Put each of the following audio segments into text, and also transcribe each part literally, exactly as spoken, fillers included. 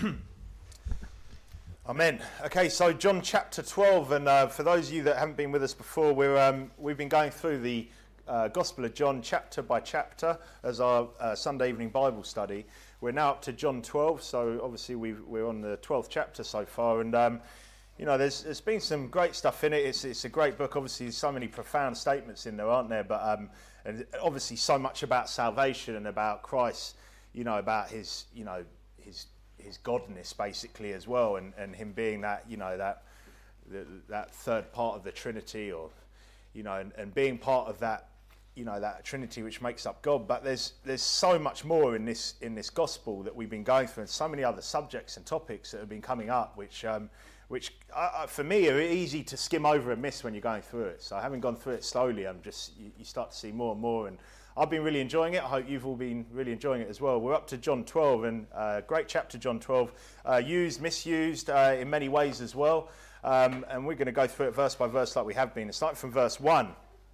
Amen. Okay, so John chapter twelve, and uh, for those of you that haven't been with us before, we're, um, we've been going through the uh, Gospel of John chapter by chapter as our uh, Sunday evening Bible study. We're now up to John twelve, so obviously we've, we're on the twelfth chapter so far, and um, you know, there's there's been some great stuff in it. It's it's a great book. Obviously, there's so many profound statements in there, aren't there? But um, and obviously, so much about salvation and about Christ. You know, about his you know his his godness basically as well, and, and him being that you know that the, that third part of the Trinity, or you know, and, and being part of that you know that Trinity which makes up God. But there's there's so much more in this in this gospel that we've been going through, and so many other subjects and topics that have been coming up, which. Um, which uh, for me are easy to skim over and miss when you're going through it. So having gone through it slowly, I'm just you, you start to see more and more, and I've been really enjoying it. I hope you've all been really enjoying it as well. We're up to John twelve, and uh, great chapter, John twelve, uh, used, misused uh, in many ways as well, um, and we're going to go through it verse by verse like we have been. It's starting from verse one.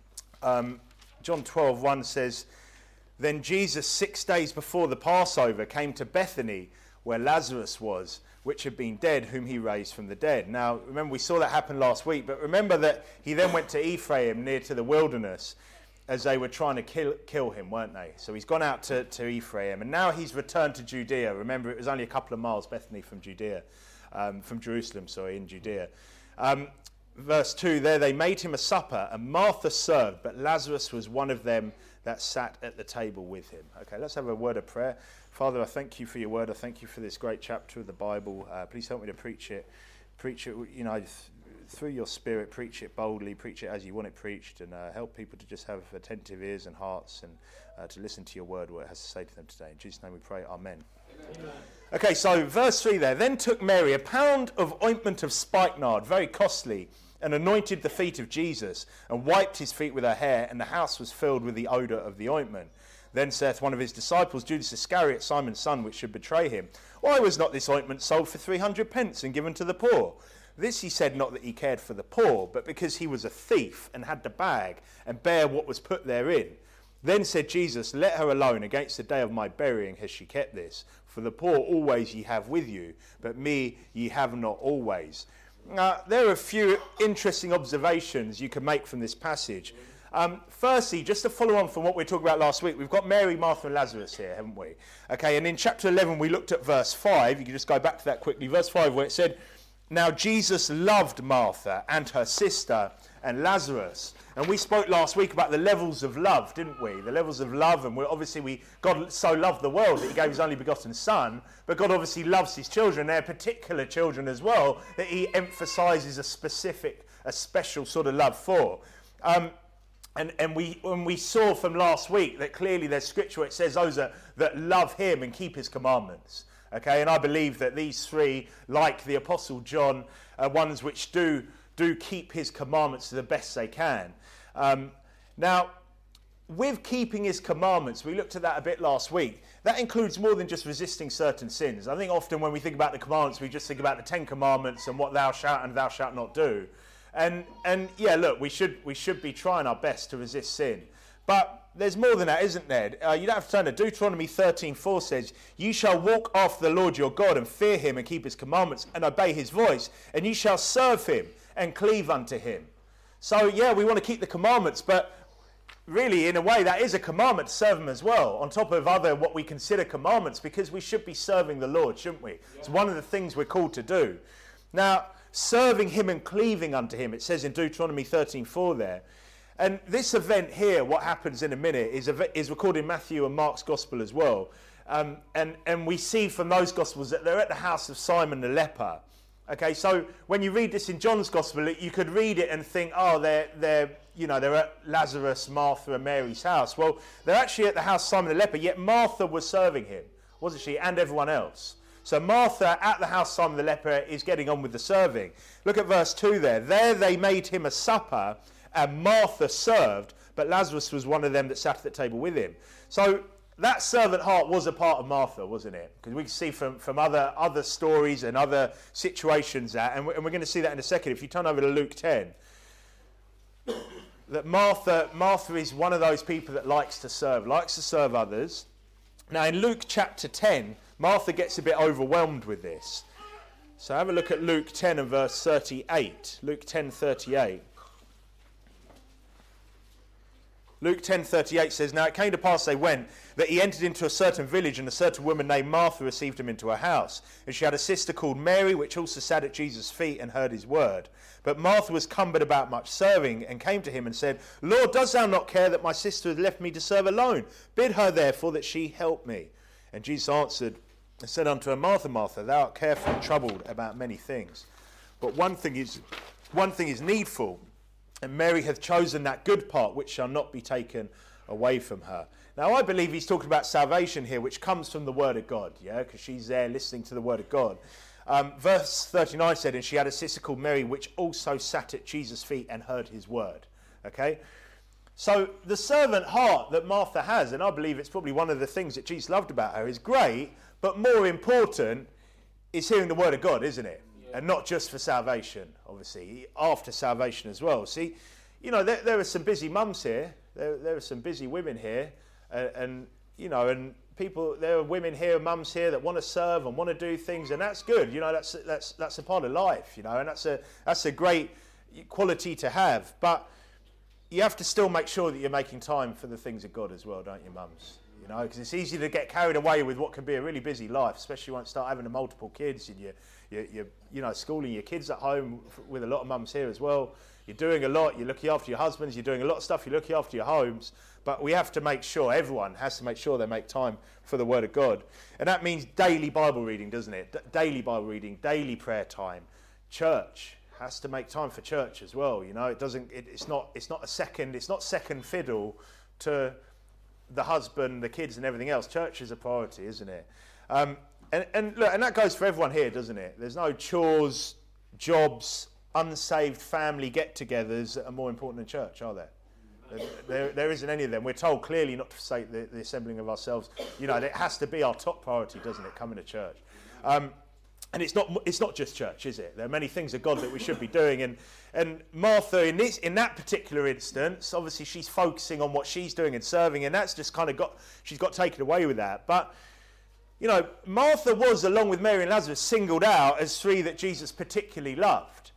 Um, John twelve one says, "Then Jesus, six days before the Passover, came to Bethany, where Lazarus was, which had been dead, whom he raised from the dead." Now, remember, we saw that happen last week, but remember that he then went to Ephraim, near to the wilderness, as they were trying to kill, kill him, weren't they? So he's gone out to, to Ephraim, and now he's returned to Judea. Remember, it was only a couple of miles, Bethany, from Judea, um, from Jerusalem, sorry, in Judea. Um, verse two, "There they made him a supper, and Martha served, but Lazarus was one of them that sat at the table with him." Okay, let's have a word of prayer. Father, I thank you for your word. I thank you for this great chapter of the Bible. Uh, please help me to preach it. Preach it, you know, th- through your spirit. Preach it boldly. Preach it as you want it preached, and uh, help people to just have attentive ears and hearts, and uh, to listen to your word, what it has to say to them today. In Jesus' name we pray. Amen. Amen. Okay, so verse three there. "Then took Mary a pound of ointment of spikenard, very costly, and anointed the feet of Jesus, and wiped his feet with her hair, and the house was filled with the odour of the ointment. Then saith one of his disciples, Judas Iscariot, Simon's son, which should betray him, Why was not this ointment sold for three hundred pence and given to the poor? This he said not that he cared for the poor, but because he was a thief, and had the bag, and bare what was put therein. Then said Jesus, Let her alone, against the day of my burying has she kept this. For the poor always ye have with you, but me ye have not always." Now, there are a few interesting observations you can make from this passage. Um, firstly, just to follow on from what we talked about last week, we've got Mary, Martha and Lazarus here, haven't we? Okay, and in chapter eleven we looked at verse five. You can just go back to that quickly. Verse five, where it said, "Now Jesus loved Martha and her sister and Lazarus." And we spoke last week about the levels of love, didn't we? The levels of love, and we're obviously we God so loved the world that he gave his only begotten son, but God obviously loves his children, their particular children as well, that he emphasises a specific, a special sort of love for. Um, And, and we and we saw from last week that clearly there's scripture where it says those that, that love him and keep his commandments. Okay, and I believe that these three, like the Apostle John, are ones which do do keep his commandments to the best they can. Um, now, with keeping his commandments, we looked at that a bit last week. That includes more than just resisting certain sins. I think often when we think about the commandments, we just think about the Ten Commandments and what thou shalt and thou shalt not do. And and yeah, look, we should we should be trying our best to resist sin. But there's more than that, isn't there? Uh, you don't have to turn to Deuteronomy thirteen four says, "You shall walk after the Lord your God and fear him and keep his commandments and obey his voice, and you shall serve him and cleave unto him." So yeah, we want to keep the commandments, but really, in a way, that is a commandment to serve him as well, on top of other what we consider commandments, because we should be serving the Lord, shouldn't we? Yeah. It's one of the things we're called to do. Now, serving him and cleaving unto him, it says in Deuteronomy thirteen four there. And this event here, what happens in a minute, is, is recorded in Matthew and Mark's gospel as well. Um, and, and we see from those gospels that they're at the house of Simon the leper. Okay, so when you read this in John's gospel, you could read it and think, oh, they're, they're, you know, they're at Lazarus, Martha and Mary's house. Well, they're actually at the house of Simon the leper, yet Martha was serving him, wasn't she, and everyone else. So Martha at the house of Simon the leper is getting on with the serving. Look at verse two there. "There they made him a supper, and Martha served, but Lazarus was one of them that sat at the table with him." So that servant heart was a part of Martha, wasn't it? Because we can see from, from other, other stories and other situations that, and we're, and we're going to see that in a second. If you turn over to Luke ten, that Martha, Martha is one of those people that likes to serve, likes to serve others. Now in Luke chapter ten, Martha gets a bit overwhelmed with this. So have a look at Luke ten and verse thirty-eight. Luke ten thirty-eight. Luke ten thirty-eight says, "Now it came to pass they went, that he entered into a certain village, and a certain woman named Martha received him into her house. And she had a sister called Mary, which also sat at Jesus' feet and heard his word. But Martha was cumbered about much serving, and came to him and said, Lord, dost thou not care that my sister hath left me to serve alone? Bid her therefore that she help me. And Jesus answered and said unto her, Martha, Martha, thou art careful and troubled about many things. But one thing is, one thing is needful, and Mary hath chosen that good part which shall not be taken away from her." Now, I believe he's talking about salvation here, which comes from the word of God, yeah, because she's there listening to the word of God. Um, verse thirty-nine said, "And she had a sister called Mary, which also sat at Jesus' feet and heard his word." Okay? So the servant heart that Martha has, and I believe it's probably one of the things that Jesus loved about her, is great, but more important is hearing the word of God, isn't it? Yeah. And not just for salvation, obviously, after salvation as well. See, you know, there, there are some busy mums here. There, there are some busy women here. Uh, and, you know, and people, there are women here, mums here that want to serve and want to do things, and that's good. You know, that's that's that's a part of life, you know, and that's a that's a great quality to have. But you have to still make sure that you're making time for the things of God as well, don't you, mums? You know, because it's easy to get carried away with what can be a really busy life, especially once you start having multiple kids and you're, you're, you're, you know, schooling your kids at home with a lot of mums here as well. You're doing a lot. You're looking after your husbands. You're doing a lot of stuff. You're looking after your homes. But we have to make sure, everyone has to make sure they make time for the Word of God. And that means daily Bible reading, doesn't it? D- daily Bible reading, daily prayer time. Church has to make time for church as well. You know, it doesn't. It, it's not. It's not a second. It's not second fiddle to the husband, the kids, and everything else. Church is a priority, isn't it? Um, and and look, and that goes for everyone here, doesn't it? There's no chores, jobs, unsaved family get-togethers that are more important than church, are there? There, there, there isn't any of them. We're told clearly not to forsake the, the assembling of ourselves. You know, it has to be our top priority, doesn't it, coming to church? Um, and it's not it's not just church, is it? There are many things of God that we should be doing. And and Martha, in this in that particular instance, obviously she's focusing on what she's doing and serving, and that's just kind of got she's got taken away with that. But you know, Martha was, along with Mary and Lazarus, singled out as three that Jesus particularly loved.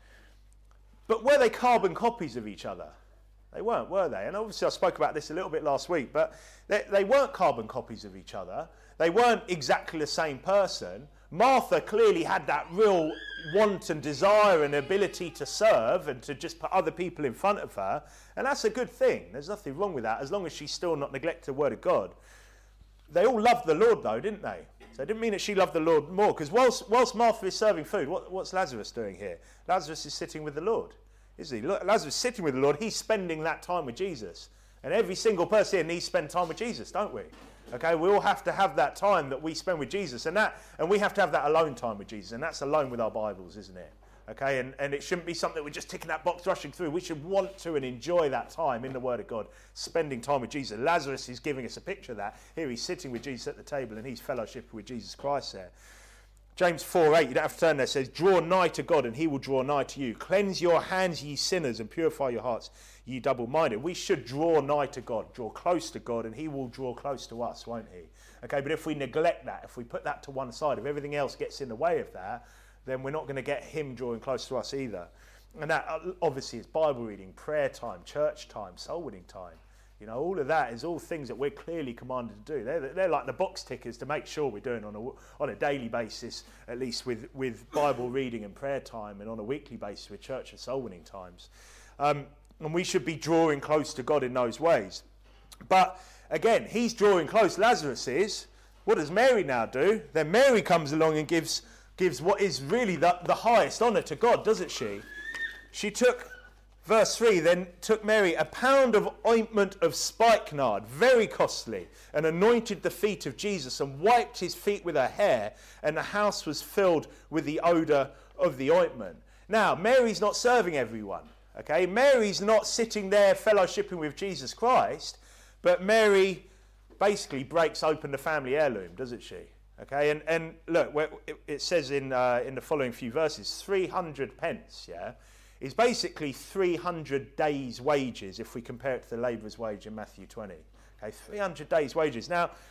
But were they carbon copies of each other? They weren't, were they? And obviously I spoke about this a little bit last week, but they, they weren't carbon copies of each other. They weren't exactly the same person. Martha clearly had that real want and desire and ability to serve and to just put other people in front of her. And that's a good thing. There's nothing wrong with that, as long as she's still not neglecting the word of God. They all loved the Lord, though, didn't they? So it didn't mean that she loved the Lord more, because whilst, whilst Martha is serving food, what, what's Lazarus doing here? Lazarus is sitting with the Lord, isn't he? Look, Lazarus is sitting with the Lord. He's spending that time with Jesus. And every single person here needs to spend time with Jesus, don't we? Okay, we all have to have that time that we spend with Jesus, and that, and we have to have that alone time with Jesus, and that's alone with our Bibles, isn't it? Okay, and, and it shouldn't be something that we're just ticking that box, rushing through. We should want to and enjoy that time in the Word of God, spending time with Jesus. Lazarus is giving us a picture of that. Here he's sitting with Jesus at the table, and he's fellowshipping with Jesus Christ there. James four eight, you don't have to turn there, says, "Draw nigh to God, and he will draw nigh to you. Cleanse your hands, ye sinners, and purify your hearts, ye double-minded." We should draw nigh to God, draw close to God, and he will draw close to us, won't he? Okay, but if we neglect that, if we put that to one side, if everything else gets in the way of that, then we're not going to get him drawing close to us either. And that obviously is Bible reading, prayer time, church time, soul winning time. You know, all of that is all things that we're clearly commanded to do. They're, they're like the box tickers to make sure we're doing on a, on a daily basis, at least with, with Bible reading and prayer time, and on a weekly basis with church and soul winning times. Um, and we should be drawing close to God in those ways. But again, he's drawing close, Lazarus is. What does Mary now do? Then Mary comes along and gives gives what is really the, the highest honour to God, doesn't she? She took, verse three, then took Mary a pound of ointment of spikenard, very costly, and anointed the feet of Jesus and wiped his feet with her hair, and the house was filled with the odour of the ointment. Now, Mary's not serving everyone, okay? Mary's not sitting there fellowshipping with Jesus Christ, but Mary basically breaks open the family heirloom, doesn't she? Okay, and, and look, it, it says in uh, in the following few verses, three hundred pence, yeah, is basically three hundred days' wages if we compare it to the labourer's wage in Matthew twenty. Okay, three hundred days' wages. Now,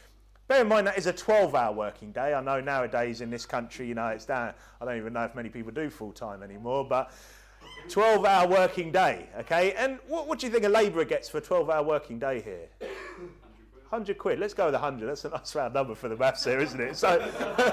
bear in mind that is a twelve-hour working day. I know nowadays in this country, you know, it's down. I don't even know if many people do full-time anymore, but twelve-hour working day, okay? And what, what do you think a labourer gets for a twelve-hour working day here? one hundred quid. Let's go with one hundred. That's a nice round number for the maths here, isn't it? So,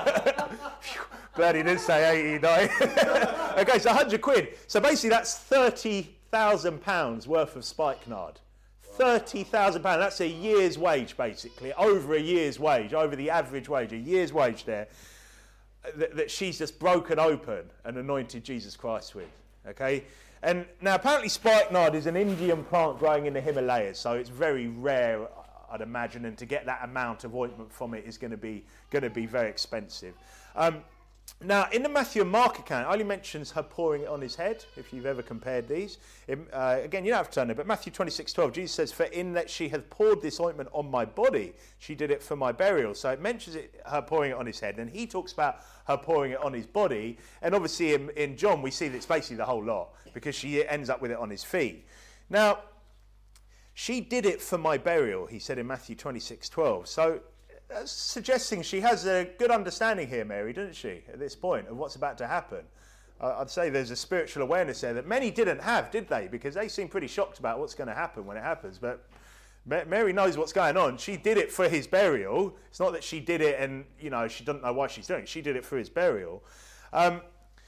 glad he didn't say eighty-nine. Okay, so one hundred quid. So basically that's thirty thousand pounds worth of spikenard. thirty thousand pounds. That's a year's wage, basically. Over a year's wage, over the average wage, a year's wage there, that, that she's just broken open and anointed Jesus Christ with. Okay? And now apparently spikenard is an Indian plant growing in the Himalayas, so it's very rare, I'd imagine, and to get that amount of ointment from it is going to be going to be very expensive. Um, now, in the Matthew and Mark account, it only mentions her pouring it on his head, if you've ever compared these. It, uh, again, you don't have to turn it, but Matthew twenty-six twelve, Jesus says, "For in that she hath poured this ointment on my body, she did it for my burial." So it mentions it, her pouring it on his head, and he talks about her pouring it on his body. And obviously in, in John, we see that it's basically the whole lot, because she ends up with it on his feet. Now, she did it for my burial, he said in Matthew twenty-six twelve. So that's suggesting she has a good understanding here, Mary, doesn't she, at this point, of what's about to happen. Uh, I'd say there's a spiritual awareness there that many didn't have, did they? Because they seem pretty shocked about what's going to happen when it happens. But Ma- Mary knows what's going on. She did it for his burial. It's not that she did it and, you know, she doesn't know why she's doing it. She did it for his burial. Um,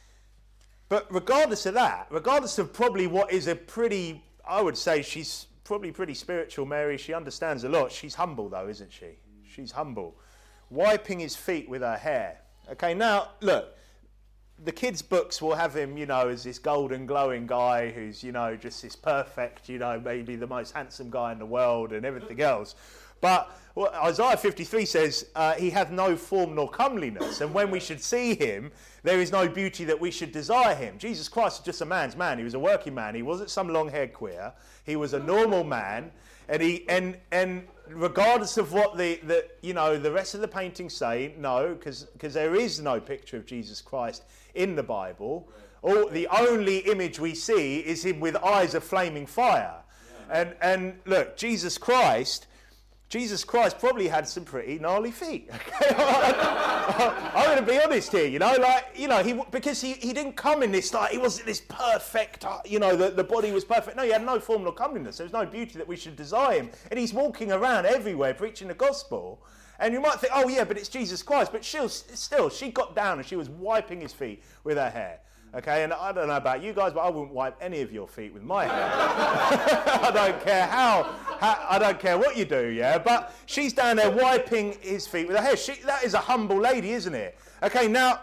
but regardless of that, regardless of probably what is a pretty, I would say she's probably pretty spiritual, Mary. She understands a lot. She's humble, though, isn't she? She's humble. Wiping his feet with her hair. Okay, now, look, the kids' books will have him, you know, as this golden, glowing guy who's, you know, just this perfect, you know, maybe the most handsome guy in the world and everything else. But well, Isaiah fifty-three says, uh, he hath no form nor comeliness, and when we should see him, there is no beauty that we should desire him. Jesus Christ was just a man's man. He was a working man. He wasn't some long-haired queer. He was a normal man, and he and and regardless of what the, the you know the rest of the paintings say, no, because because there is no picture of Jesus Christ in the Bible. All the only image we see is him with eyes of flaming fire, yeah. and and look, Jesus Christ. Jesus Christ probably had some pretty gnarly feet. Okay? I'm going to be honest here, you know, like, you know, he because he, he didn't come in this, like, he wasn't this perfect, you know, the, the body was perfect. No, he had no form nor comeliness. There was no beauty that we should desire him. And he's walking around everywhere preaching the gospel. And you might think, oh, yeah, but it's Jesus Christ. But she'll, still, she got down and she was wiping his feet with her hair. Okay, and I don't know about you guys, but I wouldn't wipe any of your feet with my hair. I don't care how, how, I don't care what you do, yeah? But she's down there wiping his feet with her hair. She, that is a humble lady, isn't it? Okay, now,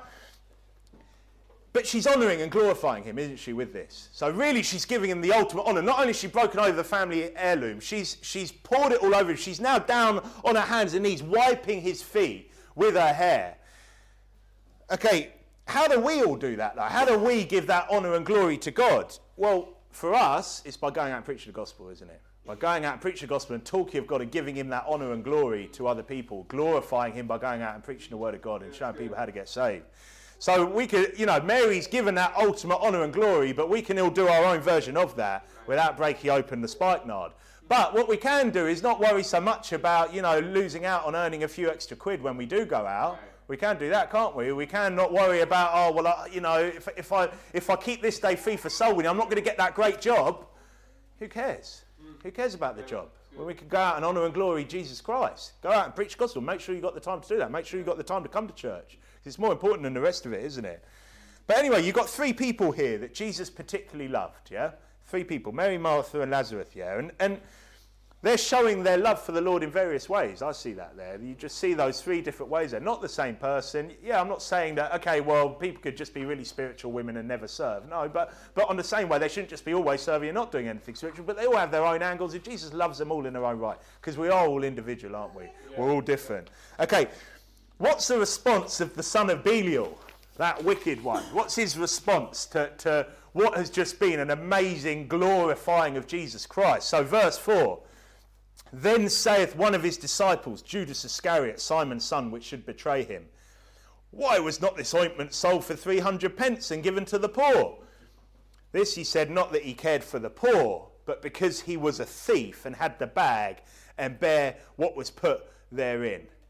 but she's honouring and glorifying him, isn't she, with this? So really, she's giving him the ultimate honour. Not only has she broken over the family heirloom, she's, she's poured it all over him. She's now down on her hands and knees, wiping his feet with her hair. Okay, how do we all do that, though? How do we give that honour and glory to God? Well, for us, it's by going out and preaching the gospel, isn't it? By going out and preaching the gospel and talking of God and giving him that honour and glory to other people, glorifying him by going out and preaching the word of God and showing people how to get saved. So we could, you know, Mary's given that ultimate honour and glory, but we can all do our own version of that without breaking open the spikenard. But what we can do is not worry so much about, you know, losing out on earning a few extra quid when we do go out. We can do that, can't we? We can not worry about, oh, well, I, you know, if, if I if I keep this day free for soul winning, I'm not going to get that great job. Who cares? Mm. Who cares about the job? Well, we can go out and honour and glory Jesus Christ. Go out and preach the gospel. Make sure you've got the time to do that. Make sure you've got the time to come to church. It's more important than the rest of it, isn't it? But anyway, you've got three people here that Jesus particularly loved, yeah? Three people, Mary, Martha and Lazarus, yeah? And, and they're showing their love for the Lord in various ways. I see that there. You just see those three different ways. They're not the same person. Yeah, I'm not saying that, okay, well, people could just be really spiritual women and never serve. No, but, but on the same way, they shouldn't just be always serving and not doing anything spiritual, but they all have their own angles, and Jesus loves them all in their own right, because we are all individual, aren't we? Yeah. We're all different. Okay, what's the response of the son of Belial, that wicked one? What's his response to, to what has just been an amazing glorifying of Jesus Christ? So verse four. Then saith one of his disciples, Judas Iscariot, Simon's son, which should betray him, why was not this ointment sold for three hundred pence and given to the poor? This he said, not that he cared for the poor, but because he was a thief and had the bag and bare what was put therein.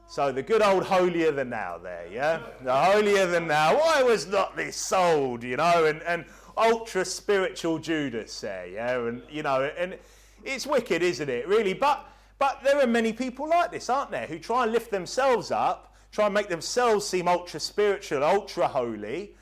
So the good old holier than thou there, yeah? The holier than thou. Why was not this sold, you know? And, and ultra spiritual Judas there, yeah? And, you know, and it's wicked, isn't it, really? But, but there are many people like this, aren't there, who try and lift themselves up, try and make themselves seem ultra spiritual, ultra holy,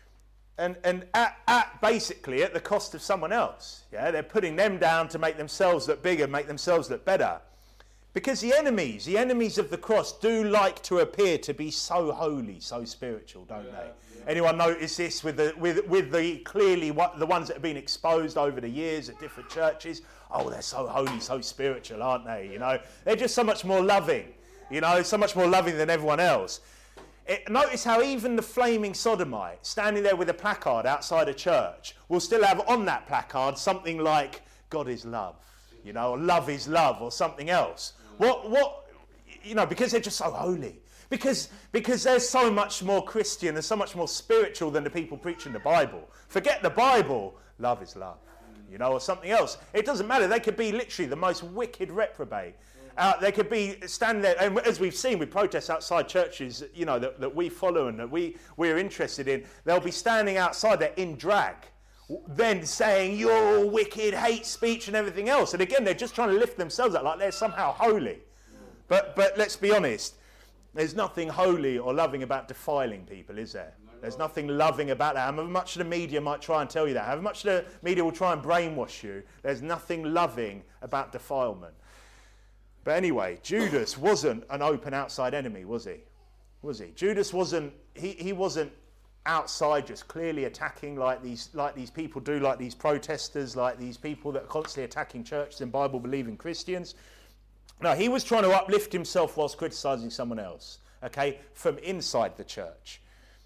and, and at, at basically at the cost of someone else, yeah? They're putting them down to make themselves look bigger, make themselves look better. Because the enemies, the enemies of the cross do like to appear to be so holy, so spiritual, don't yeah, they? Yeah. Anyone notice this with the with with the clearly what, the ones that have been exposed over the years at different churches? Oh, they're so holy, so spiritual, aren't they? You know, they're just so much more loving. You know, so much more loving than everyone else. It, notice how even the flaming sodomite, standing there with a placard outside a church, will still have on that placard something like "God is love," you know, or "Love is love," or something else. What, what, you know, because they're just so holy. Because, because they're so much more Christian and so much more spiritual than the people preaching the Bible. Forget the Bible, love is love, you know, or something else. It doesn't matter. They could be literally the most wicked reprobate. Uh, they could be standing there, and as we've seen with protests outside churches, you know, that, that we follow and that we, we're interested in, they'll be standing outside there in drag, then saying you're all wicked, hate speech and everything else. And again, they're just trying to lift themselves up like they're somehow holy. But but let's be honest, there's nothing holy or loving about defiling people, is there? There's nothing loving about that. However much the media might try and tell you that, however much the media will try and brainwash you, there's nothing loving about defilement. But anyway, Judas wasn't an open outside enemy, was he? Was he? Judas wasn't, he, he wasn't outside just clearly attacking like these like these people do, like these protesters, like these people that are constantly attacking churches and Bible believing Christians. No, he was trying to uplift himself whilst criticizing someone else, okay, from inside the church.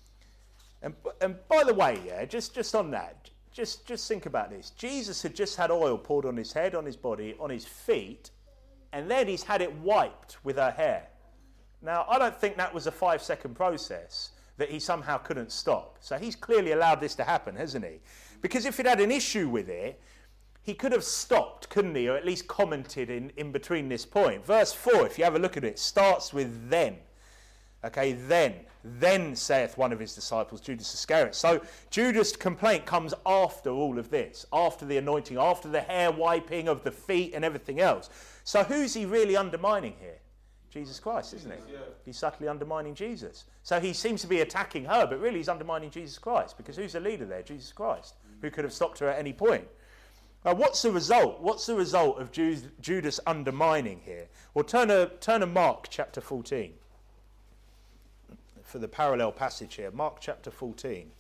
And and by the way, yeah, just just on that, just just think about this. Jesus had just had oil poured on his head, on his body, on his feet, and then he's had it wiped with her hair. Now, I don't think that was a five second process that he somehow couldn't stop. So he's clearly allowed this to happen, hasn't he? Because if he'd had an issue with it, he could have stopped, couldn't he? Or at least commented in, in between this point. Verse four, if you have a look at it, starts with then. Okay, then. Then saith one of his disciples, Judas Iscariot. So Judas' complaint comes after all of this, after the anointing, after the hair wiping of the feet and everything else. So who's he really undermining here? Jesus Christ, isn't he? Yeah. He's subtly undermining Jesus. So he seems to be attacking her, but really he's undermining Jesus Christ, because who's the leader there? Jesus Christ, who could have stopped her at any point. Uh, what's the result? What's the result of Ju- Judas undermining here? Well, turn to, turn to Mark chapter fourteen for the parallel passage here. Mark chapter fourteen.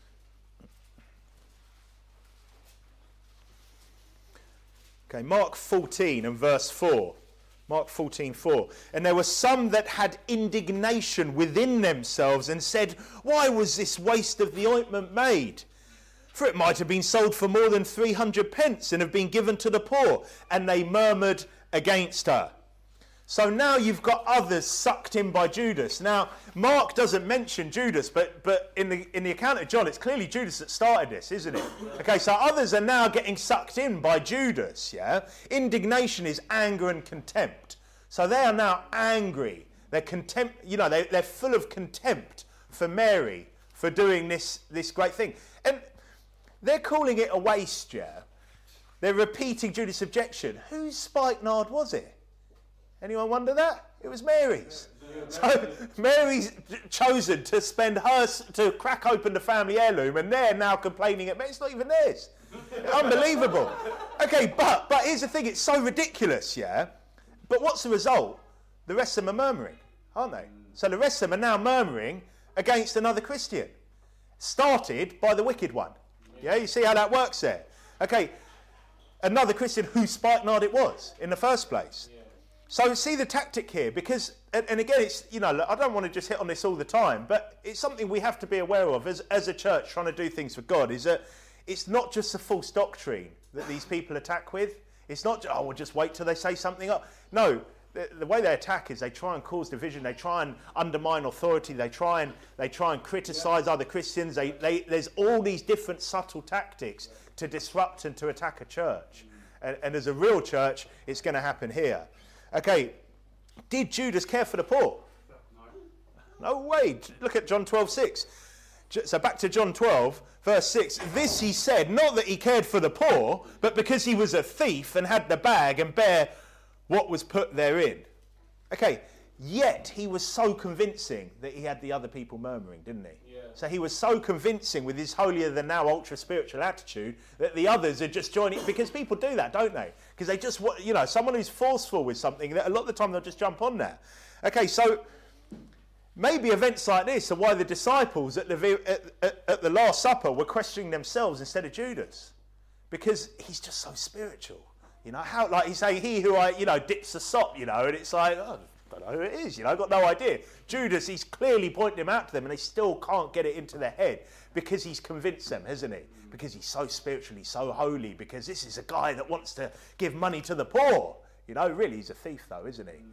Okay, Mark fourteen and verse four. Mark fourteen four. And there were some that had indignation within themselves and said, why was this waste of the ointment made? For it might have been sold for more than three hundred pence and have been given to the poor. And they murmured against her. So now you've got others sucked in by Judas. Now, Mark doesn't mention Judas, but, but in the in the account of John, it's clearly Judas that started this, isn't it? Okay, so others are now getting sucked in by Judas, yeah? Indignation is anger and contempt. So they are now angry. They're contempt, you know, they, they're full of contempt for Mary for doing this, this great thing. And they're calling it a waste, yeah? They're repeating Judas' objection. Whose spikenard was it? Anyone wonder that? It was Mary's. So Mary's chosen to spend her, to crack open the family heirloom, and they're now complaining at me. It's not even theirs. Unbelievable. Okay, but but here's the thing, it's so ridiculous, yeah? But what's the result? The rest of them are murmuring, aren't they? So the rest of them are now murmuring against another Christian. Started by the wicked one. Yeah, you see how that works there? Okay, another Christian whose spikenard it was in the first place. So see the tactic here, because, and, and again, it's, you know, I don't want to just hit on this all the time, but it's something we have to be aware of as, as a church trying to do things for God, is that it's not just a false doctrine that these people attack with. It's not, oh, we'll just wait till they say something up. No, the, the way they attack is they try and cause division, they try and undermine authority, they try and they try and criticise yeah. other Christians. They, they, there's all these different subtle tactics to disrupt and to attack a church. And, and as a real church, it's going to happen here. Okay, did Judas care for the poor? No way. Look at John twelve six. So back to John twelve, verse six. This he said, not that he cared for the poor, but because he was a thief and had the bag and bare what was put therein. Okay, yet he was so convincing that he had the other people murmuring, didn't he? Yeah. So he was so convincing with his holier-than-thou ultra-spiritual attitude that the others are just joining, because people do that, don't they? Because they just, you know, someone who's forceful with something, that a lot of the time they'll just jump on that. Okay, so maybe events like this are why the disciples at the, at, at, at the Last Supper were questioning themselves instead of Judas. Because he's just so spiritual. You know, how, like he's saying, he who, I, you know, dips the sop, you know, and it's like, oh, I don't know who it is, you know, I've got no idea. Judas, he's clearly pointing him out to them, and they still can't get it into their head because he's convinced them, hasn't he? Because he's so spiritually, so holy, because this is a guy that wants to give money to the poor. You know, really, he's a thief, though, isn't he?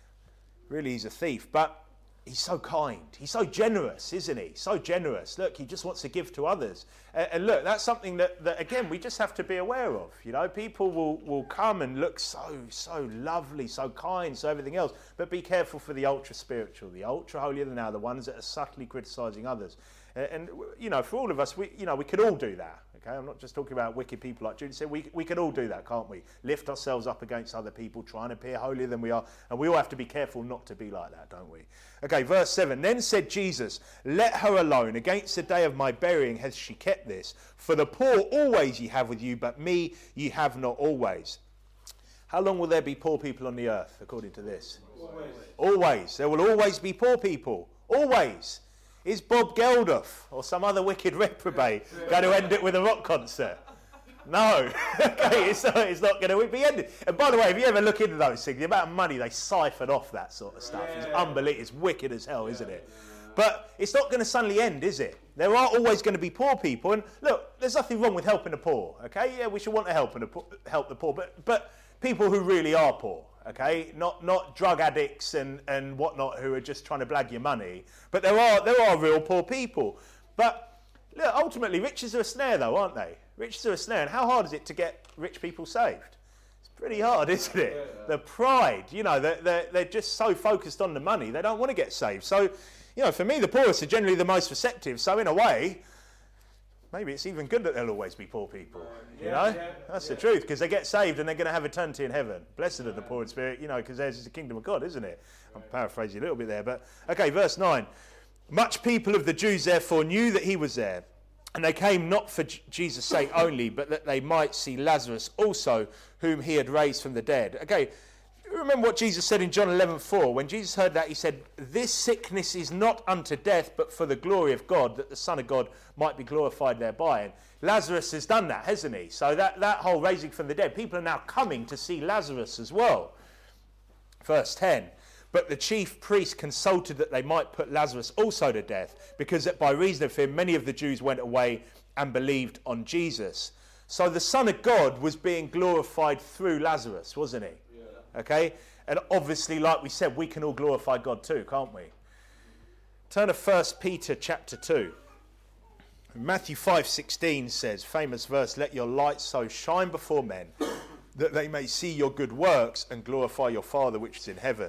Really, he's a thief, but he's so kind. He's so generous, isn't he? So generous. Look, he just wants to give to others. And, and look, that's something that, that, again, we just have to be aware of. You know, people will, will come and look so, so lovely, so kind, so everything else. But be careful for the ultra-spiritual, the ultra-holier-than-thou, the ones that are subtly criticising others. And, and, you know, for all of us, we, you know, we could all do that. Okay, I'm not just talking about wicked people like Judas said. We, we can all do that, can't we? Lift ourselves up against other people, trying to appear holier than we are. And we all have to be careful not to be like that, don't we? Okay, verse seven. Then said Jesus, let her alone. Against the day of my burying has she kept this. For the poor always ye have with you, but me ye have not always. How long will there be poor people on the earth, according to this? Always. Always. There will always be poor people. Always. Is Bob Geldof or some other wicked reprobate going to end it with a rock concert? No. Okay, it's not, it's not going to be ended. And by the way, if you ever look into those things, the amount of money they siphon off that sort of stuff is unbelievable. It's wicked as hell, isn't it? But it's not going to suddenly end, is it? There are always going to be poor people. And look, there's nothing wrong with helping the poor, okay? Yeah, we should want to help the poor, help the poor, but, but people who really are poor. Okay, not not drug addicts and, and whatnot who are just trying to blag your money, but there are there are real poor people. But look, ultimately, riches are a snare, though, aren't they? Riches are a snare, and how hard is it to get rich people saved? It's pretty hard, isn't it? Yeah. The pride, you know, they're, they're they're just so focused on the money, they don't want to get saved. So, you know, for me, the poorest are generally the most receptive. So, in a way, maybe it's even good that there'll always be poor people, you yeah, know? Yeah, That's yeah. the truth, because they get saved and they're going to have eternity in heaven. Blessed are the poor in spirit, you know, because theirs is the kingdom of God, isn't it? I'm paraphrasing a little bit there, but... Okay, verse nine. Much people of the Jews therefore knew that he was there, and they came not for J- Jesus' sake only, but that they might see Lazarus also, whom he had raised from the dead. Okay, remember what Jesus said in John eleven four. When Jesus heard that, he said, this sickness is not unto death, but for the glory of God, that the Son of God might be glorified thereby. And Lazarus has done that, hasn't he? So that, that whole raising from the dead, people are now coming to see Lazarus as well. Verse ten. But the chief priests consulted that they might put Lazarus also to death, because that by reason of him many of the Jews went away and believed on Jesus. So the Son of God was being glorified through Lazarus, wasn't he? Okay, and obviously, like we said, we can all glorify God too, can't we? Turn to First Peter chapter two. Matthew five sixteen says, famous verse, let your light so shine before men that they may see your good works and glorify your Father which is in heaven.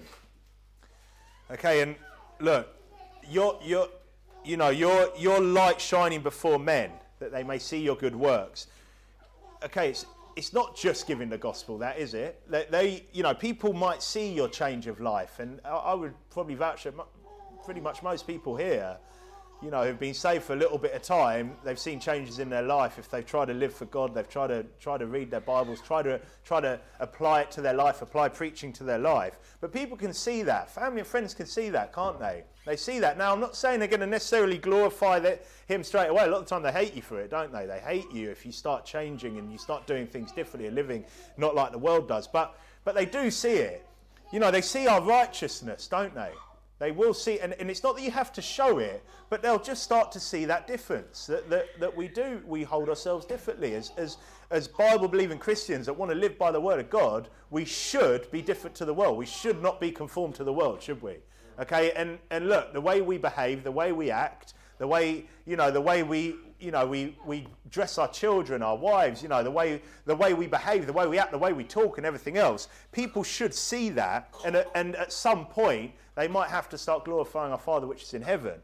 Okay, and look, your your you know your your light shining before men that they may see your good works. Okay, it's It's not just giving the gospel, that is it. They, they, you know, people might see your change of life, and I, I would probably vouch that pretty much most people here, you know, who've been saved for a little bit of time, they've seen changes in their life. If they've tried to live for God, they've tried to try to read their Bibles, try to try to apply it to their life, apply preaching to their life. But people can see that. Family and friends can see that, can't they? They see that. Now, I'm not saying they're going to necessarily glorify that, him straight away. A lot of the time they hate you for it, don't they? They hate you if you start changing and you start doing things differently and living not like the world does. But but they do see it. You know, they see our righteousness, don't they? They will see, and, and it's not that you have to show it, but they'll just start to see that difference, that that, that we do, we hold ourselves differently. As, as, as Bible-believing Christians that want to live by the Word of God, we should be different to the world. We should not be conformed to the world, should we? Okay, and, and look, the way we behave, the way we act, the way, you know, the way we, you know, we, we dress our children, our wives, you know, the way the way we behave, the way we act, the way we talk and everything else. People should see that, and, uh, and at some point, they might have to start glorifying our Father which is in heaven,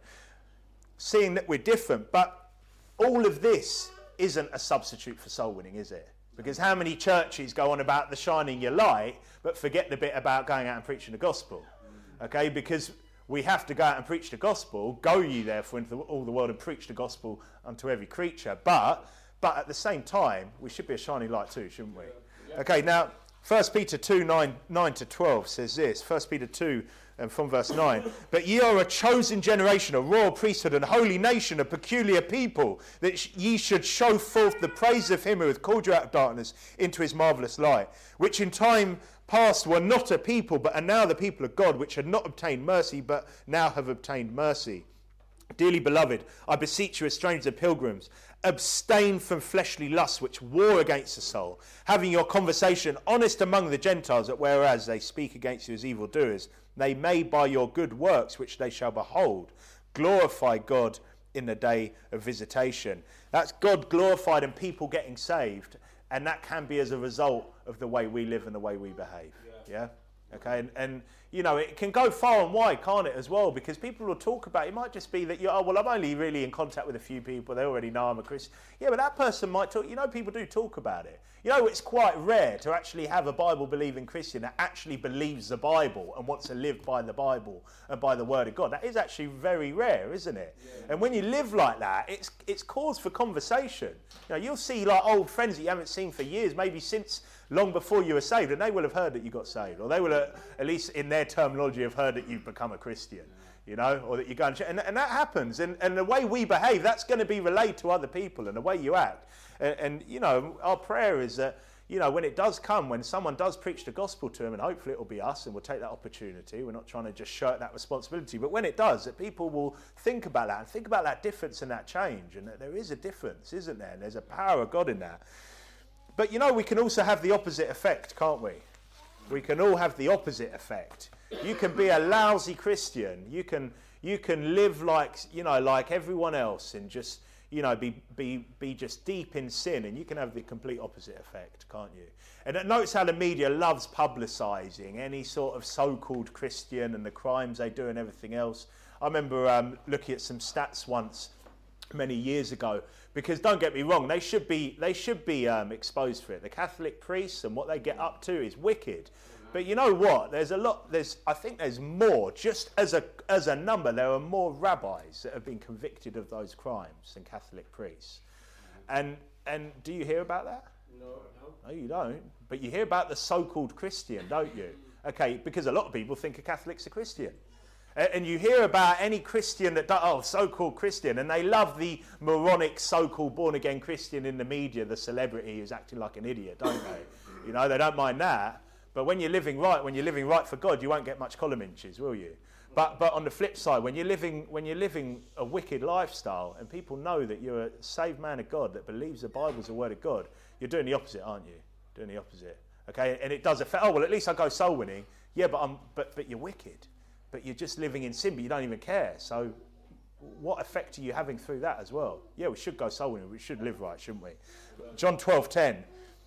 seeing that we're different. But all of this isn't a substitute for soul winning, is it? Because how many churches go on about the shining your light, but forget the bit about going out and preaching the gospel? Okay, because we have to go out and preach the gospel. Go ye therefore into all the world and preach the gospel unto every creature. But, but at the same time, we should be a shining light too, shouldn't we? Okay, now, First Peter two, nine, nine to twelve says this. First Peter two, and from verse nine. But ye are a chosen generation, a royal priesthood, and holy nation, a peculiar people, that sh- ye should show forth the praise of him who hath called you out of darkness into his marvellous light, which in time past were not a people, but are now the people of God, which had not obtained mercy, but now have obtained mercy. Dearly beloved, I beseech you as strangers and pilgrims, abstain from fleshly lusts which war against the soul, having your conversation honest among the Gentiles, that whereas they speak against you as evildoers, they may by your good works, which they shall behold, glorify God in the day of visitation. That's God glorified and people getting saved, and that can be as a result of the way we live and the way we behave. Yeah? yeah? Okay, and, and you know, it can go far and wide, can't it, as well? Because people will talk about it. It might just be that, you oh, well, I'm only really in contact with a few people. They already know I'm a Christian. Yeah, but that person might talk. You know, people do talk about it. You know, it's quite rare to actually have a Bible-believing Christian that actually believes the Bible and wants to live by the Bible and by the Word of God. That is actually very rare, isn't it? Yeah. And when you live like that, it's it's cause for conversation. You know, you'll see like old friends that you haven't seen for years, maybe since long before you were saved, and they will have heard that you got saved, or they will, have, at least in their terminology, have heard that you've become a Christian, you know, or that you go and, and, and that happens. And, and the way we behave, that's going to be relayed to other people, and the way you act. And, and, you know, our prayer is that, you know, when it does come, when someone does preach the gospel to them, and hopefully it will be us, and we'll take that opportunity. We're not trying to just shirk that responsibility, but when it does, that people will think about that and think about that difference and that change, and that there is a difference, isn't there? And there's a power of God in that. But, you know, we can also have the opposite effect, can't we? We can all have the opposite effect. You can be a lousy Christian. You can you can live like, you know, like everyone else and just, you know, be be be just deep in sin, and you can have the complete opposite effect, can't you? And notice how the media loves publicising any sort of so-called Christian and the crimes they do and everything else. I remember um, looking at some stats once many years ago, because don't get me wrong, they should be they should be um, exposed for it. The Catholic priests and what they get up to is wicked. But you know what? There's a lot. There's I think there's more. Just as a as a number, there are more rabbis that have been convicted of those crimes than Catholic priests. And and do you hear about that? No, no. No, you don't. But you hear about the so-called Christian, don't you? Okay, because a lot of people think a Catholic's a Christian. And you hear about any Christian that does, oh, so-called Christian, and they love the moronic so-called born-again Christian in the media, the celebrity who's acting like an idiot, don't they? You know, they don't mind that. But when you're living right, when you're living right for God, you won't get much column inches, will you? But but on the flip side, when you're living when you're living a wicked lifestyle, and people know that you're a saved man of God that believes the Bible's the word of God, you're doing the opposite, aren't you? Doing the opposite. Okay, and it does affect. Oh well, at least I go soul winning. Yeah, but I'm but but you're wicked. But you're just living in sin, but you don't even care. So what effect are you having through that as well? Yeah, we should go soul winning. We should live right, shouldn't we? John twelve ten.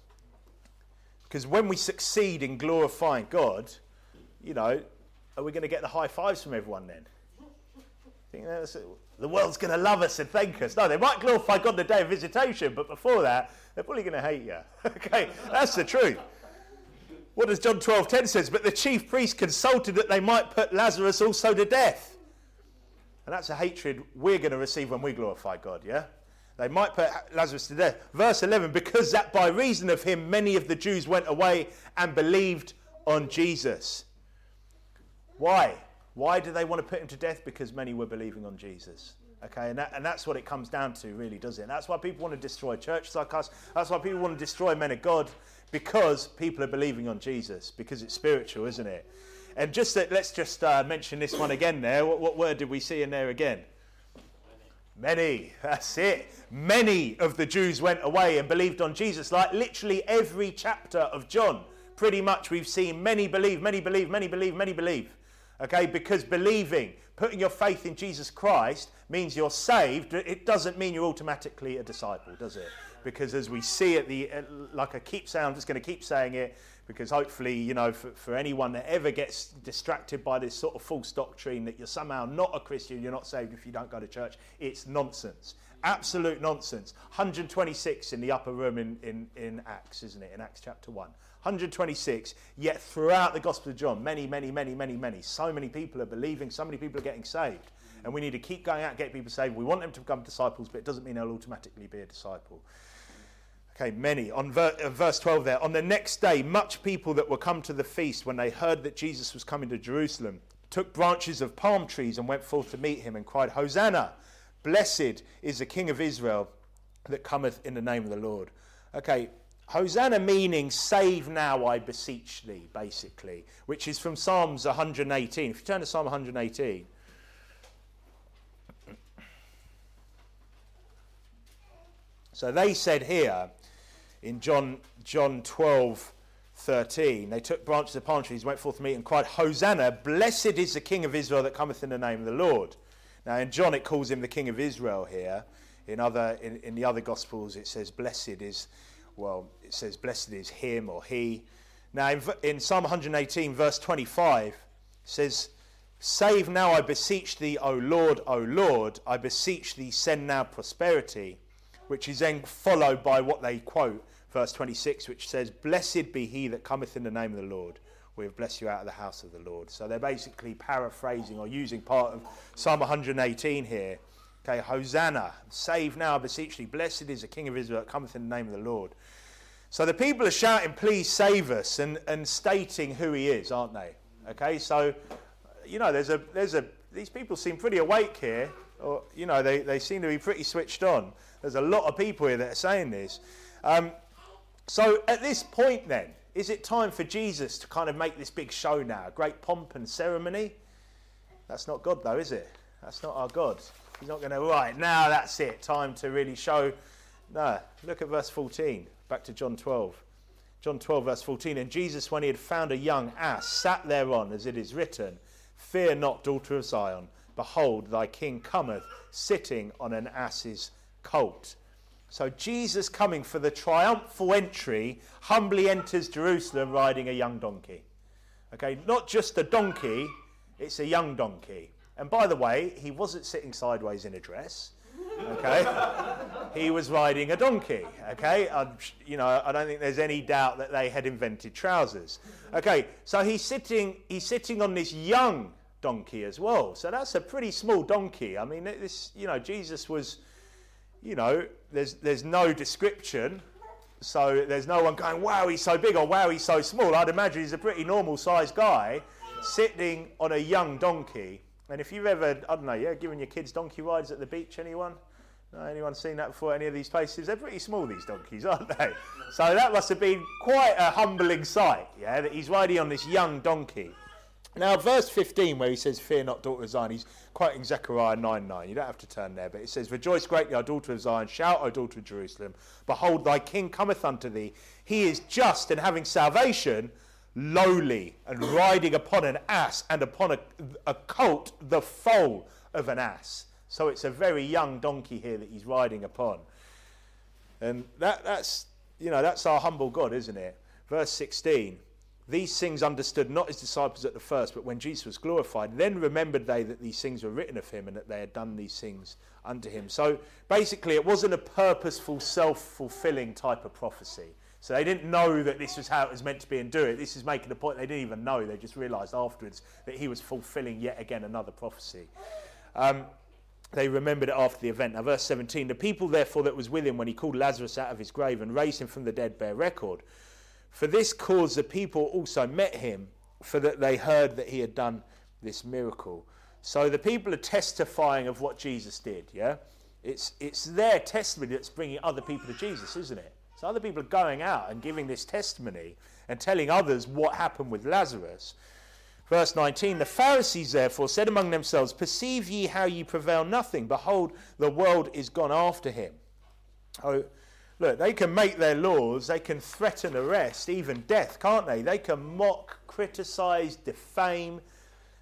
Because when we succeed in glorifying God, you know, are we going to get the high fives from everyone then? Think that's, the world's going to love us and thank us. No, they might glorify God the day of visitation, but before that, they're probably going to hate you. Okay, that's the truth. What does John twelve ten says? But the chief priest consulted that they might put Lazarus also to death. And that's a hatred we're going to receive when we glorify God, yeah? They might put Lazarus to death. Verse eleven, because that by reason of him many of the Jews went away and believed on Jesus. Why? Why do they want to put him to death? Because many were believing on Jesus. Okay, and, that, and that's what it comes down to, really, does it? And that's why people want to destroy churches like us. That's why people want to destroy men of God, because people are believing on Jesus, because it's spiritual, isn't it? And just that, let's just uh, mention this one again there. What, what word did we see in there again? Many. Many, that's it. Many of the Jews went away and believed on Jesus. Like literally every chapter of John, pretty much we've seen many believe, many believe, many believe, many believe. Okay, because believing, putting your faith in Jesus Christ means you're saved. It doesn't mean you're automatically a disciple, does it? Because as we see it, the uh, like I keep saying, I'm just going to keep saying it, because hopefully, you know, for, for anyone that ever gets distracted by this sort of false doctrine that you're somehow not a Christian, you're not saved if you don't go to church, it's nonsense. Absolute nonsense. one hundred twenty-six in the upper room in, in, in Acts, isn't it? In Acts chapter one. one hundred twenty-six, yet throughout the Gospel of John, many, many, many, many, many, so many people are believing, so many people are getting saved. And we need to keep going out and get people saved. We want them to become disciples, but it doesn't mean they'll automatically be a disciple. Okay, many. On ver- uh, verse twelve there, on the next day, much people that were come to the feast when they heard that Jesus was coming to Jerusalem took branches of palm trees and went forth to meet him and cried, Hosanna! Blessed is the King of Israel that cometh in the name of the Lord. Okay, Hosanna meaning save now, I beseech thee, basically, which is from Psalms one hundred eighteen. If you turn to Psalm one hundred eighteen. So they said here in John John twelve thirteen, they took branches of palm trees, went forth to meet and cried, Hosanna, blessed is the King of Israel that cometh in the name of the Lord. Now in John it calls him the King of Israel here. In other in, in the other Gospels it says blessed is, well, it says blessed is him or he. Now in, in Psalm one hundred eighteen verse twenty-five it says, save now, I beseech thee, O Lord, O Lord, I beseech thee, send now prosperity, which is then followed by what they quote, verse twenty-six, which says, blessed be he that cometh in the name of the Lord. We have blessed you out of the house of the Lord. So they're basically paraphrasing or using part of Psalm one hundred eighteen here. Okay, Hosanna, save now, I beseech thee, blessed is the King of Israel that cometh in the name of the Lord. So the people are shouting, please save us, and, and stating who he is, aren't they? Okay, so, you know, there's a, there's a, these people seem pretty awake here, or, you know, they, they seem to be pretty switched on. There's a lot of people here that are saying this. Um, so at this point then, is it time for Jesus to kind of make this big show now, a great pomp and ceremony? That's not God though, is it? That's not our God. He's not going to, right, now that's it, time to really show. No, look at verse fourteen, back to John twelve. John twelve verse fourteen, and Jesus, when he had found a young ass, sat thereon, as it is written, fear not, daughter of Zion, behold, thy king cometh, sitting on an ass's colt. So Jesus, coming for the triumphal entry, humbly enters Jerusalem riding a young donkey. Okay, not just a donkey, it's a young donkey. And by the way, he wasn't sitting sideways in a dress. Okay, he was riding a donkey. Okay, I, you know, I don't think there's any doubt that they had invented trousers. Okay, so he's sitting, he's sitting on this young donkey as well. So that's a pretty small donkey. I mean, this, you know, Jesus was. You know, there's there's no description, so there's no one going, wow, he's so big, or wow, he's so small. I'd imagine he's a pretty normal-sized guy sitting on a young donkey. And if you've ever, I don't know, yeah, given your kids donkey rides at the beach, anyone? No, anyone seen that before, any of these places? They're pretty small, these donkeys, aren't they? So that must have been quite a humbling sight, yeah, that he's riding on this young donkey. Now, verse fifteen, where he says, fear not, daughter of Zion, he's quoting Zechariah nine nine. You don't have to turn there, but it says, rejoice greatly, O daughter of Zion, shout, O daughter of Jerusalem. Behold, thy king cometh unto thee. He is just and having salvation, lowly, and riding upon an ass, and upon a, a colt, the foal of an ass. So it's a very young donkey here that he's riding upon. And that, that's, you know, that's our humble God, isn't it? Verse sixteen. These things understood not his disciples at the first, but when Jesus was glorified, then remembered they that these things were written of him and that they had done these things unto him. So basically it wasn't a purposeful, self-fulfilling type of prophecy. So they didn't know that this was how it was meant to be and do it. This is making a point they didn't even know. They just realised afterwards that he was fulfilling yet again another prophecy. Um, they remembered it after the event. Now verse seventeen, the people therefore that was with him when he called Lazarus out of his grave and raised him from the dead bear record. For this cause the people also met him, for that they heard that he had done this miracle. So the people are testifying of what Jesus did, yeah? It's it's their testimony that's bringing other people to Jesus, isn't it? So other people are going out and giving this testimony and telling others what happened with Lazarus. Verse nineteen, the Pharisees therefore said among themselves, perceive ye how ye prevail nothing? Behold, the world is gone after him. Oh, look, they can make their laws, they can threaten arrest, even death, can't they? They can mock, criticise, defame,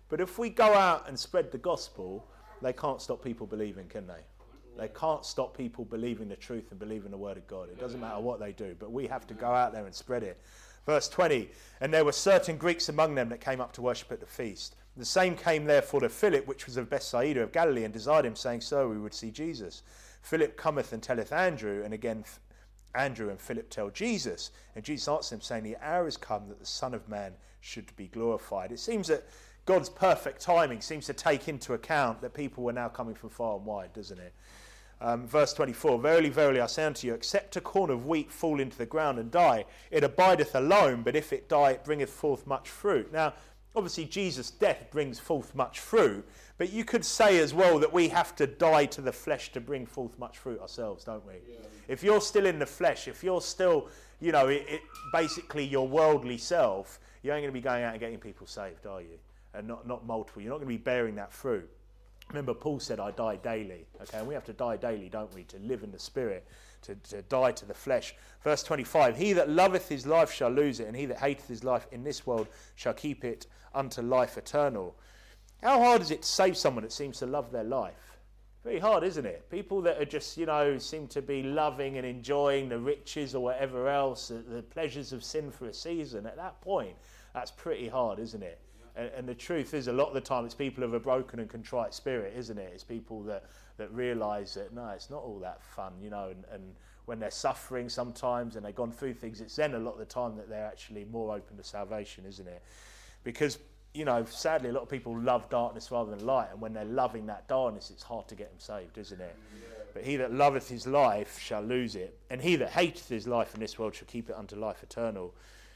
But if we go out and spread the gospel, they can't stop people believing, can they? They can't stop people believing the truth and believing the word of God. It doesn't matter what they do, but we have to go out there and spread it. Verse twenty, and there were certain Greeks among them that came up to worship at the feast. The same came therefore to Philip, which was of Bethsaida of Galilee, and desired him, saying, Sir, we would see Jesus. Philip cometh and telleth Andrew, and again Andrew and Philip tell Jesus. And Jesus answered him, saying, The hour is come that the Son of Man should be glorified. It seems that God's perfect timing seems to take into account that people were now coming from far and wide, doesn't it? Um, verse twenty-four, Verily, verily, I say unto you, except a corn of wheat fall into the ground and die, it abideth alone, but if it die, it bringeth forth much fruit. Now, obviously, Jesus' death brings forth much fruit, but you could say as well that we have to die to the flesh to bring forth much fruit ourselves, don't we? Yeah. If you're still in the flesh, if you're still, you know, it, it, basically your worldly self, you ain't going to be going out and getting people saved, are you? And not, not multiple. You're not going to be bearing that fruit. Remember, Paul said, I die daily. Okay, and we have to die daily, don't we, to live in the spirit, to, to die to the flesh. Verse twenty-five, He that loveth his life shall lose it, and he that hateth his life in this world shall keep it unto life eternal. How hard is it to save someone that seems to love their life? Very hard, isn't it? People that are just, you know, seem to be loving and enjoying the riches or whatever else, the, the pleasures of sin for a season. At that point, that's pretty hard, isn't it? And the truth is, a lot of the time, it's people of a broken and contrite spirit, isn't it? It's people that, that realise that, no, it's not all that fun, you know, and, and when they're suffering sometimes and they've gone through things, it's then a lot of the time that they're actually more open to salvation, isn't it? Because, you know, sadly, a lot of people love darkness rather than light, and when they're loving that darkness, it's hard to get them saved, isn't it? Yeah. But he that loveth his life shall lose it, and he that hateth his life in this world shall keep it unto life eternal.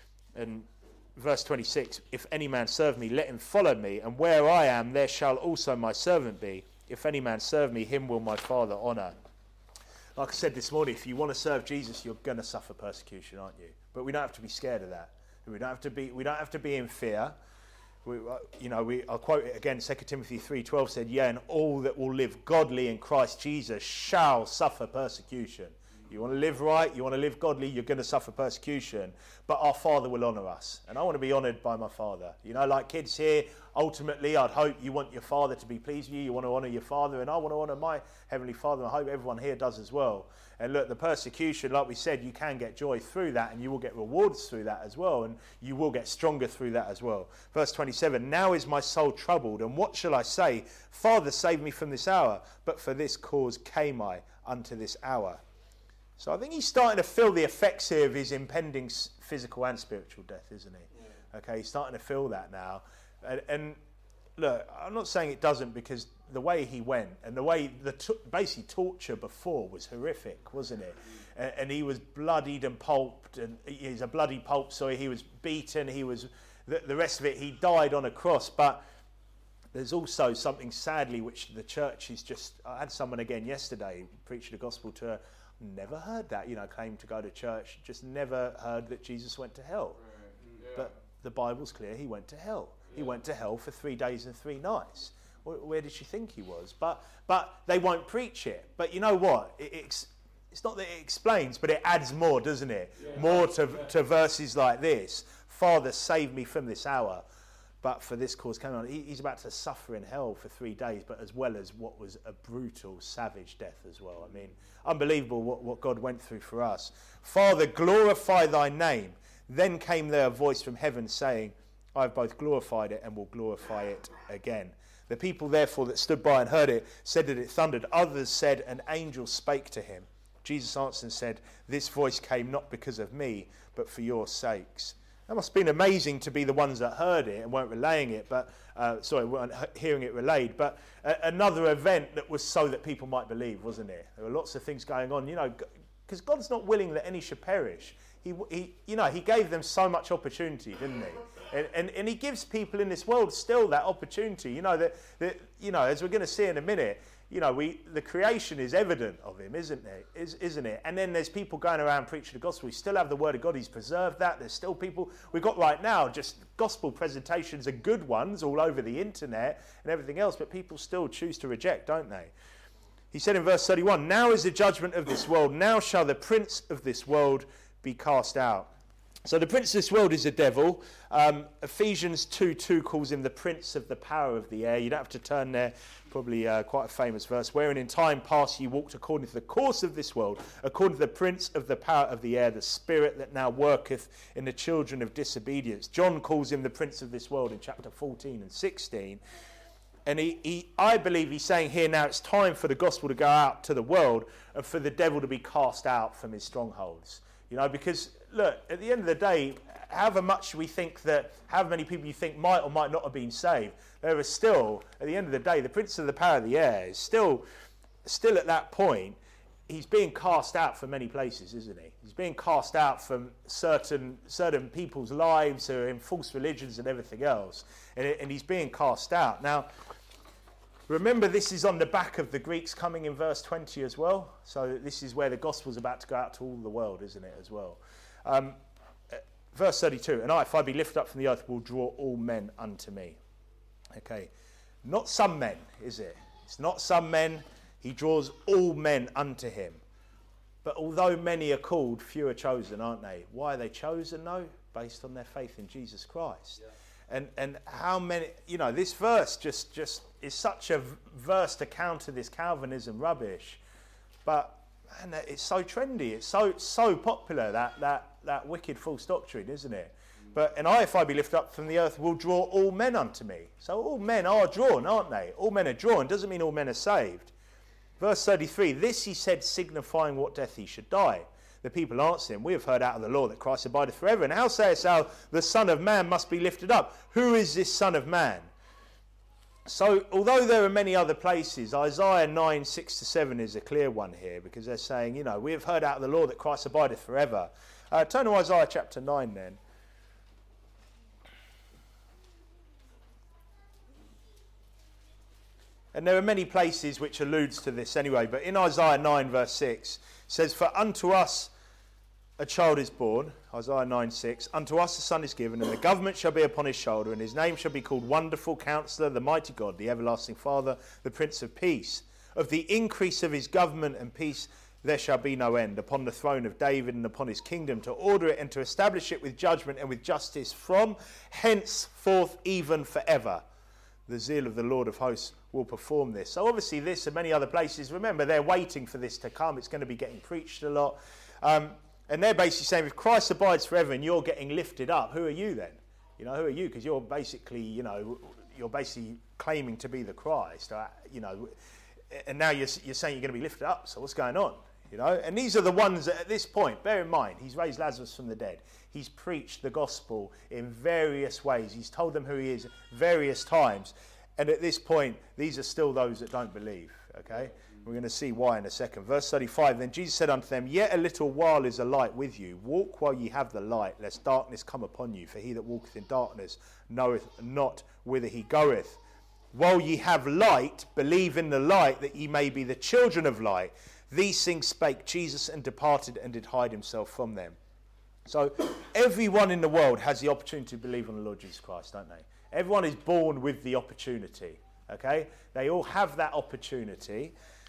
And verse twenty-six, If any man serve me, let him follow me, and where I am, there shall also my servant be. If any man serve me, him will my Father honour. Like I said this morning, if you want to serve Jesus, you're going to suffer persecution, aren't you? But we don't have to be scared of that. We don't have to be. We don't have to be in fear. We, you know, we. I'll quote it again. Second Timothy three twelve said, "Yeah, and all that will live godly in Christ Jesus shall suffer persecution." You want to live right, you want to live godly, you're going to suffer persecution, but our Father will honour us. And I want to be honoured by my Father. You know, like kids here, ultimately, I'd hope you want your Father to be pleased with you, you want to honour your Father, and I want to honour my Heavenly Father, and I hope everyone here does as well. And look, the persecution, like we said, you can get joy through that, and you will get rewards through that as well, and you will get stronger through that as well. Verse twenty-seven, Now is my soul troubled, and what shall I say? Father, save me from this hour, but for this cause came I unto this hour. So I think he's starting to feel the effects here of his impending physical and spiritual death, isn't he? Yeah. Okay, he's starting to feel that now. And, and look, I'm not saying it doesn't, because the way he went and the way the t- basically torture before was horrific, wasn't it? Mm. And, and he was bloodied and pulped, and he's a bloody pulp, so he was beaten, he was, the, the rest of it, he died on a cross. But there's also something, sadly, which the church is just, I had someone again yesterday preach the gospel to her, never heard that, you know, claimed to go to church, just never heard that Jesus went to hell. Right. Yeah. But the Bible's clear, he went to hell. Yeah. He went to hell for three days and three nights. Where, where did she think he was? But but they won't preach it. But you know what? It, it's, it's not that it explains, but it adds more, doesn't it? Yeah. More to, yeah. to verses like this. Father, save me from this hour. But for this cause came on. He, he's about to suffer in hell for three days, but as well as what was a brutal, savage death as well. I mean, unbelievable what, what God went through for us. Father, glorify thy name. Then came there a voice from heaven saying, I have both glorified it and will glorify it again. The people therefore that stood by and heard it said that it thundered. Others said, an angel spake to him. Jesus answered and said, this voice came not because of me, but for your sakes. That must have been amazing to be the ones that heard it and weren't relaying it, but uh, sorry, weren't hearing it relayed. But uh, another event that was so that people might believe, wasn't it? There were lots of things going on, you know, because God's not willing that any should perish. He, he, you know, He gave them so much opportunity, didn't He? And, and and He gives people in this world still that opportunity. You know that, that you know, as we're going to see in a minute. You know, we the creation is evident of Him, isn't it? Is, isn't it? And then there's people going around preaching the gospel. We still have the Word of God. He's preserved that. There's still people. We've got right now just gospel presentations are good ones all over the internet and everything else, but people still choose to reject, don't they? He said in verse thirty-one, now is the judgment of this world. Now shall the prince of this world be cast out. So the prince of this world is the devil. Um, Ephesians two two calls him the prince of the power of the air. You don't have to turn there, probably uh, quite a famous verse. Wherein in time past you walked according to the course of this world, according to the prince of the power of the air, the spirit that now worketh in the children of disobedience. John calls him the prince of this world in chapter fourteen and sixteen. And he, he, I believe he's saying here now it's time for the gospel to go out to the world and for the devil to be cast out from his strongholds. You know, because, look, at the end of the day, however much we think that, however many people you think might or might not have been saved, there is still, at the end of the day, the prince of the power of the air is still, still at that point, he's being cast out from many places, isn't he? He's being cast out from certain certain people's lives who are in false religions and everything else, and, and he's being cast out. Now, remember, this is on the back of the Greeks coming in verse twenty as well. So this is where the gospel's about to go out to all the world, isn't it, as well? Um, verse thirty-two, and I, if I be lifted up from the earth, will draw all men unto me. Okay, not some men, is it? It's not some men. He draws all men unto him. But although many are called, few are chosen, aren't they? Why are they chosen, though? Based on their faith in Jesus Christ. Yeah. And and how many, you know, this verse just, just is such a v- verse to counter this Calvinism rubbish. But, man, it's so trendy. It's so so popular, that that, that wicked false doctrine, isn't it? Mm. But, and I, if I be lifted up from the earth, will draw all men unto me. So all men are drawn, aren't they? All men are drawn. Doesn't mean all men are saved. Verse thirty-three, this he said, signifying what death he should die. The people answered him, we have heard out of the law that Christ abideth forever. And how sayest thou, the Son of Man must be lifted up? Who is this Son of Man? So, although there are many other places, Isaiah nine, six to seven is a clear one here, because they're saying, you know, we have heard out of the law that Christ abideth forever. Uh, turn to Isaiah chapter nine then. And there are many places which alludes to this anyway, but in Isaiah nine verse six, it says, for unto us a child is born, Isaiah nine six, unto us a son is given, and the government shall be upon his shoulder, and his name shall be called Wonderful Counselor, the Mighty God, the Everlasting Father, the Prince of Peace. Of the increase of his government and peace there shall be no end, upon the throne of David and upon his kingdom, to order it and to establish it with judgment and with justice from henceforth even forever. The zeal of the Lord of hosts will perform this. So obviously this and many other places, remember, they're waiting for this to come. It's going to be getting preached a lot. Um, and they're basically saying, if Christ abides forever and you're getting lifted up, who are you then? You know, who are you? Because you're basically, you know, you're basically claiming to be the Christ, uh, you know, and now you're, you're saying you're going to be lifted up. So what's going on? You know, and these are the ones that at this point, bear in mind, he's raised Lazarus from the dead. He's preached the gospel in various ways. He's told them who he is various times. And at this point, these are still those that don't believe, okay? We're going to see why in a second. Verse thirty-five, then Jesus said unto them, yet a little while is a light with you. Walk while ye have the light, lest darkness come upon you. For he that walketh in darkness knoweth not whither he goeth. While ye have light, believe in the light, that ye may be the children of light. These things spake Jesus, and departed, and did hide himself from them. So everyone in the world has the opportunity to believe on the Lord Jesus Christ, don't they? Everyone is born with the opportunity, okay? They all have that opportunity.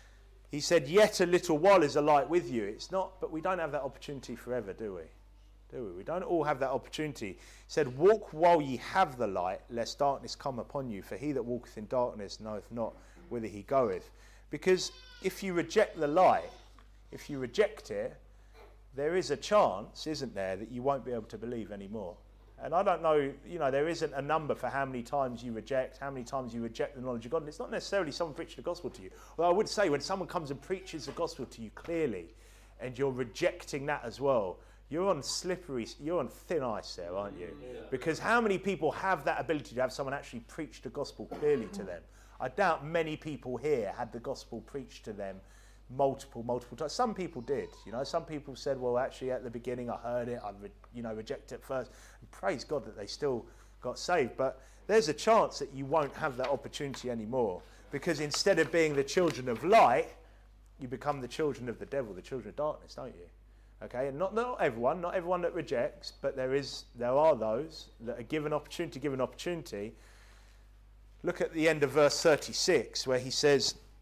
He said, yet a little while is a light with you. It's not, but we don't have that opportunity forever, do we? Do we? We don't all have that opportunity. He said, walk while ye have the light, lest darkness come upon you. For he that walketh in darkness knoweth not whither he goeth. Because if you reject the light, if you reject it, there is a chance, isn't there, that you won't be able to believe anymore. And I don't know, you know, there isn't a number for how many times you reject, how many times you reject the knowledge of God. And it's not necessarily someone preaching the gospel to you. Well, I would say when someone comes and preaches the gospel to you clearly, and you're rejecting that as well, you're on slippery, you're on thin ice there, aren't you? Yeah. Because how many people have that ability to have someone actually preach the gospel clearly to them? I doubt many people here had the gospel preached to them multiple, multiple times. Some people did, you know. Some people said, well, actually, at the beginning, I heard it, I, re- you know, rejected it first. And praise God that they still got saved. But there's a chance that you won't have that opportunity anymore, because instead of being the children of light, you become the children of the devil, the children of darkness, don't you? Okay, and not not everyone, not everyone that rejects, but there is, there are those that are given opportunity, given opportunity. Look at the end of verse thirty-six, where he says,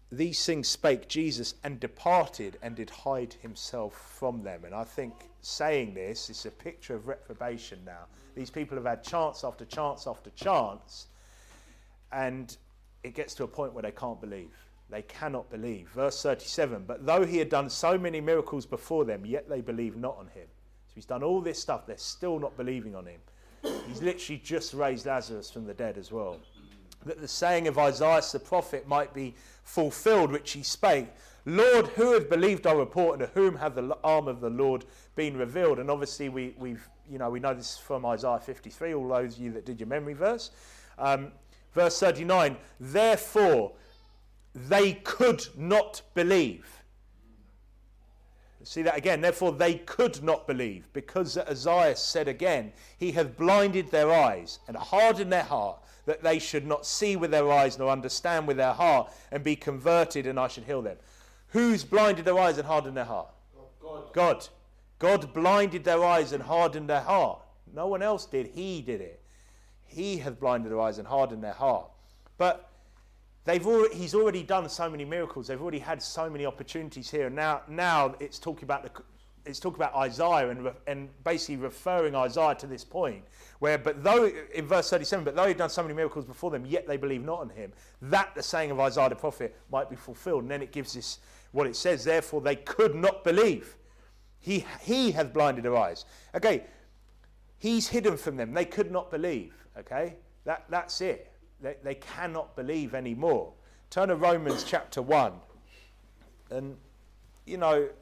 these things spake Jesus and departed and did hide himself from them. And I think saying this is a picture of reprobation now. These people have had chance after chance after chance, and it gets to a point where they can't believe. They cannot believe. Verse thirty-seven, but though he had done so many miracles before them, yet they believe not on him. So he's done all this stuff, they're still not believing on him. He's literally just raised Lazarus from the dead as well. That the saying of Isaiah the prophet might be fulfilled, which he spake, Lord, who hath believed our report, and to whom hath the arm of the Lord been revealed? And obviously we, we've, you know, we know this from Isaiah fifty-three, all those of you that did your memory verse. Um, verse thirty-nine, therefore they could not believe. See that again, therefore they could not believe, because Isaiah said again, he hath blinded their eyes and hardened their heart, that they should not see with their eyes nor understand with their heart and be converted, and I should heal them. Who's blinded their eyes and hardened their heart? God. God. God blinded their eyes and hardened their heart. No one else did. He did it. He hath blinded their eyes and hardened their heart. But they've already, he's already done so many miracles. They've already had so many opportunities here. And now, now it's talking about the, it's talking about Isaiah and, and basically referring Isaiah to this point. Where, but though, in verse thirty-seven, but though he'd done so many miracles before them, yet they believe not on him, that the saying of Isaiah the prophet might be fulfilled. And then it gives this, what it says, therefore they could not believe. He, he hath blinded their eyes. Okay, he's hidden from them. They could not believe. Okay, that, that's it. They, they cannot believe anymore. Turn to Romans chapter one. And, you know,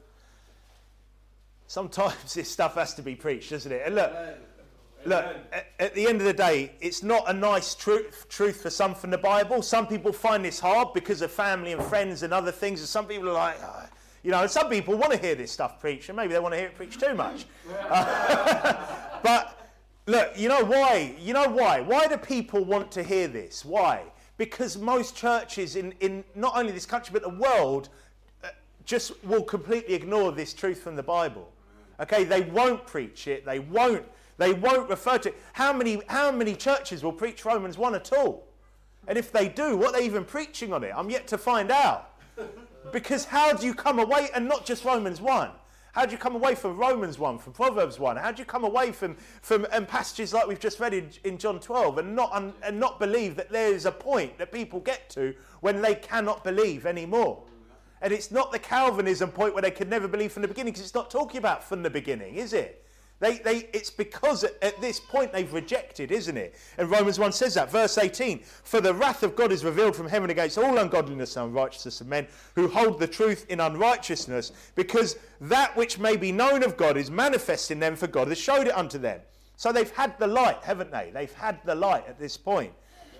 sometimes this stuff has to be preached, doesn't it? And look, Look, at, at the end of the day, it's not a nice truth, truth for some from the Bible. Some people find this hard because of family and friends and other things. And some people are like, oh, you know, and some people want to hear this stuff preached, and maybe they want to hear it preached too much. Uh, but look, you know why? You know why? Why do people want to hear this? Why? Because most churches in, in not only this country but the world uh, just will completely ignore this truth from the Bible. Okay, they won't preach it. They won't. They won't refer to it. How many, how many churches will preach Romans one at all? And if they do, what are they even preaching on it? I'm yet to find out. Because how do you come away, and not just Romans one, how do you come away from Romans one, from Proverbs one? How do you come away from, from and passages like we've just read in, in John twelve and not, un, and not believe that there is a point that people get to when they cannot believe anymore? And it's not the Calvinism point where they could never believe from the beginning, because it's not talking about from the beginning, is it? They, they, it's because at, at this point they've rejected, isn't it? And Romans one says that, verse eighteen, for the wrath of God is revealed from heaven against all ungodliness and unrighteousness of men who hold the truth in unrighteousness, because that which may be known of God is manifest in them, for God has showed it unto them. So they've had the light, haven't they? They've had the light at this point.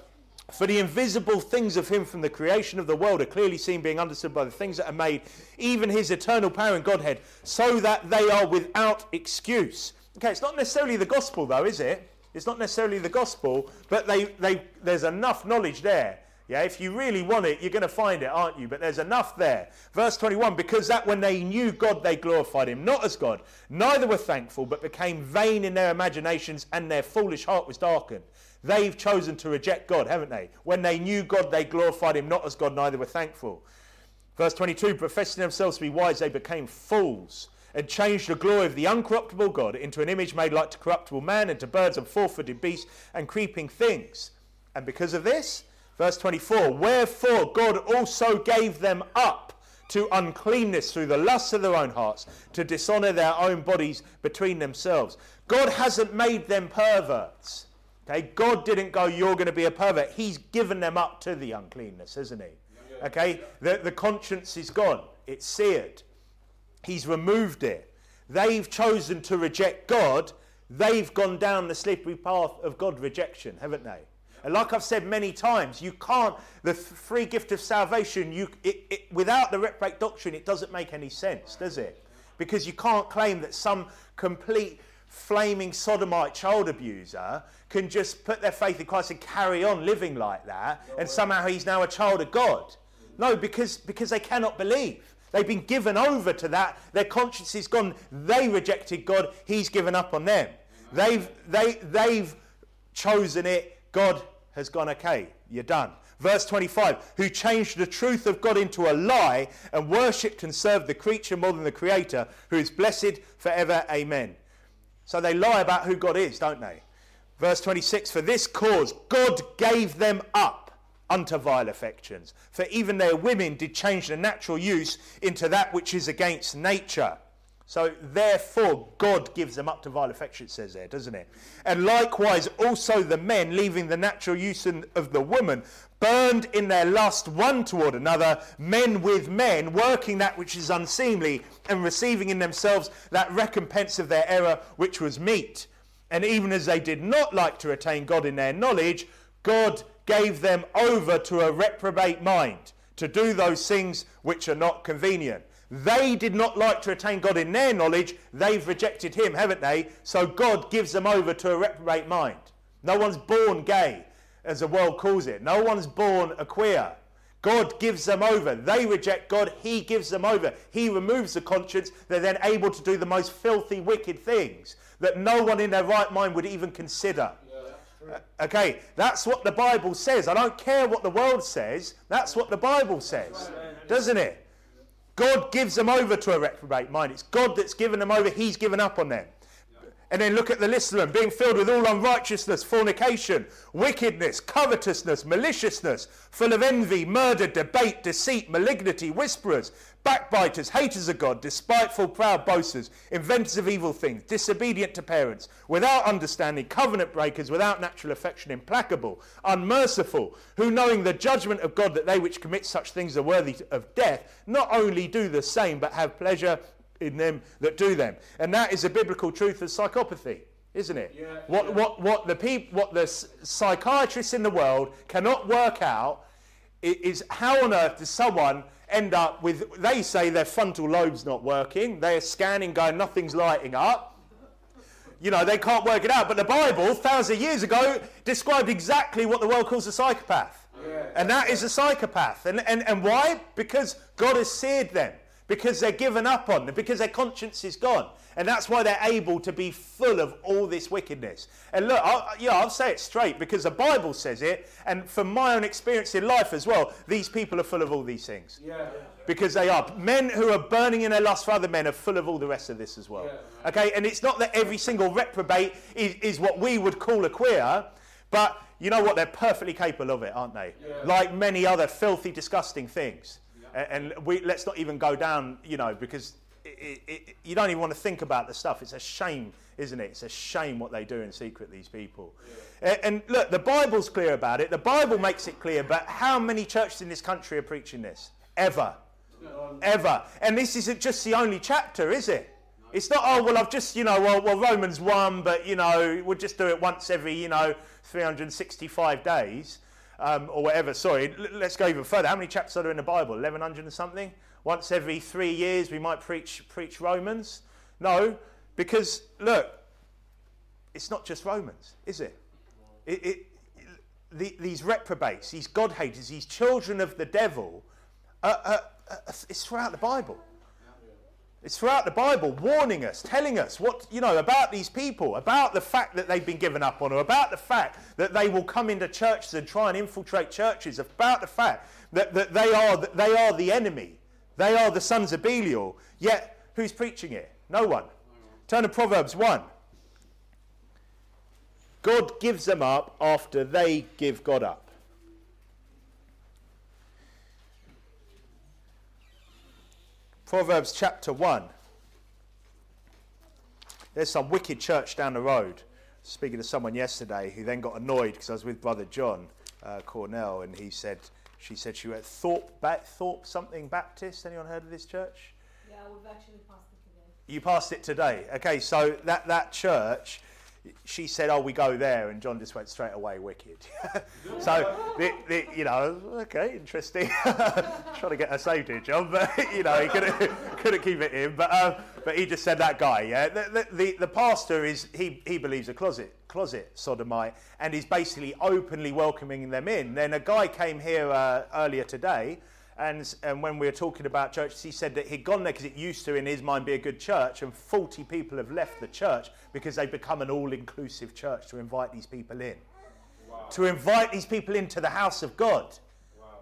For the invisible things of him from the creation of the world are clearly seen, being understood by the things that are made, even his eternal power and Godhead, so that they are without excuse. Okay, it's not necessarily the gospel though, is it? It's not necessarily the gospel, but they, they, there's enough knowledge there. Yeah, if you really want it, you're going to find it, aren't you? But there's enough there. Verse twenty-one, because that when they knew God, they glorified him, not as God. Neither were thankful, but became vain in their imaginations, and their foolish heart was darkened. They've chosen to reject God, haven't they? When they knew God, they glorified him not as God, neither were thankful. Verse twenty-two, professing themselves to be wise, they became fools, and changed the glory of the uncorruptible God into an image made like to corruptible man, and to birds and four-footed beasts and creeping things. And because of this, verse twenty-four, wherefore God also gave them up to uncleanness through the lusts of their own hearts, to dishonour their own bodies between themselves. God hasn't made them perverts. Okay, God didn't go, you're going to be a pervert. He's given them up to the uncleanness, isn't he? Okay, the, the conscience is gone. It's seared. He's removed it. They've chosen to reject God. They've gone down the slippery path of God rejection, haven't they? And like I've said many times, you can't, the free gift of salvation, you, it, it, without the reprobate doctrine, it doesn't make any sense, does it? Because you can't claim that some complete flaming sodomite child abuser can just put their faith in Christ and carry on living like that, and somehow he's now a child of God. No, because, because they cannot believe. They've been given over to that. Their conscience is gone. They rejected God. He's given up on them. They've, they, they've chosen it. God has gone, okay, you're done. Verse twenty-five, who changed the truth of God into a lie and worshipped and served the creature more than the Creator, who is blessed forever. Amen. So they lie about who God is, don't they? Verse twenty-six, for this cause God gave them up unto vile affections. For even their women did change the natural use into that which is against nature. So therefore God gives them up to vile affection, it says there, doesn't it? And likewise also the men, leaving the natural use of the woman, burned in their lust one toward another, men with men, working that which is unseemly, and receiving in themselves that recompense of their error which was meet. And even as they did not like to attain God in their knowledge, God gave them over to a reprobate mind, to do those things which are not convenient. They did not like to attain God in their knowledge. They've rejected him, haven't they? So God gives them over to a reprobate mind. No one's born gay, as the world calls it. No one's born a queer. God gives them over. They reject God. He gives them over. He removes the conscience. They're then able to do the most filthy, wicked things that no one in their right mind would even consider. Yeah, uh, okay, that's what the Bible says. I don't care what the world says. That's what the Bible says, doesn't it? God gives them over to a reprobate mind. It's God that's given them over. He's given up on them. And then look at the list of them. Being filled with all unrighteousness, fornication, wickedness, covetousness, maliciousness, full of envy, murder, debate, deceit, malignity, whisperers, backbiters, haters of God, despiteful, proud boasters, inventors of evil things, disobedient to parents, without understanding, covenant breakers, without natural affection, implacable, unmerciful, who knowing the judgment of God that they which commit such things are worthy of death, not only do the same, but have pleasure in them that do them. And that is a biblical truth of psychopathy, isn't it? Yeah, what, yeah. what what the peop, what the psychiatrists in the world cannot work out is how on earth does someone end up with, they say their frontal lobe's not working, they're scanning going nothing's lighting up. You know, they can't work it out. But the Bible, thousands of years ago, described exactly what the world calls a psychopath. Yeah. And that is a psychopath. And, and, and why? Because God has seared them. Because they're given up on them, because their conscience is gone. And that's why they're able to be full of all this wickedness. And look, I'll, yeah, I'll say it straight, because the Bible says it, and from my own experience in life as well, these people are full of all these things. Yeah. Because they are. Men who are burning in their lust for other men are full of all the rest of this as well. Yeah. Okay, and it's not that every single reprobate is, is what we would call a queer, but you know what? They're perfectly capable of it, aren't they? Yeah. Like many other filthy, disgusting things. And we, let's not even go down, you know, because it, it, it, you don't even want to think about the stuff. It's a shame, isn't it? It's a shame what they do in secret, these people. Yeah. And, and look, the Bible's clear about it. The Bible makes it clear, but how many churches in this country are preaching this? Ever. No. Ever. And this isn't just the only chapter, is it? No. It's not, oh, well, I've just, you know, well, well, Romans one, but, you know, we'll just do it once every, you know, three hundred sixty-five days. Um, or whatever, sorry, l- let's go even further. How many chapters are there in the Bible? eleven hundred and something? Once every three years we might preach preach Romans? No, because, look, it's not just Romans, is it? it, it the, these reprobates, these God-haters, these children of the devil, uh, uh, uh, it's throughout the Bible. It's throughout the Bible, warning us, telling us what, you know, about these people, about the fact that they've been given up on, or about the fact that they will come into churches and try and infiltrate churches, about the fact that, that they are that they are the enemy, they are the sons of Belial. Yet, who's preaching it? No one. Turn to Proverbs one. God gives them up after they give God up. Proverbs chapter one. There's some wicked church down the road. Speaking to someone yesterday who then got annoyed because I was with Brother John uh, Cornell, and he said, she said she went Thorpe, ba- Thorpe something Baptist. Anyone heard of this church? Yeah, we've actually passed it today. You passed it today. Okay, so that, that church, she said, oh, we go there, and John just went straight away wicked. So, the, the, you know, okay, interesting. Trying to get her saved here, John, but, you know, he couldn't, couldn't keep it in. But um, but he just said that guy, yeah. The, the, the, the pastor, is he, he believes a closet, closet sodomite, and he's basically openly welcoming them in. Then a guy came here uh, earlier today, And, and when we were talking about churches, he said that he'd gone there because it used to, in his mind, be a good church, and forty people have left the church because they've become an all-inclusive church to invite these people in. Wow. To invite these people into the house of God.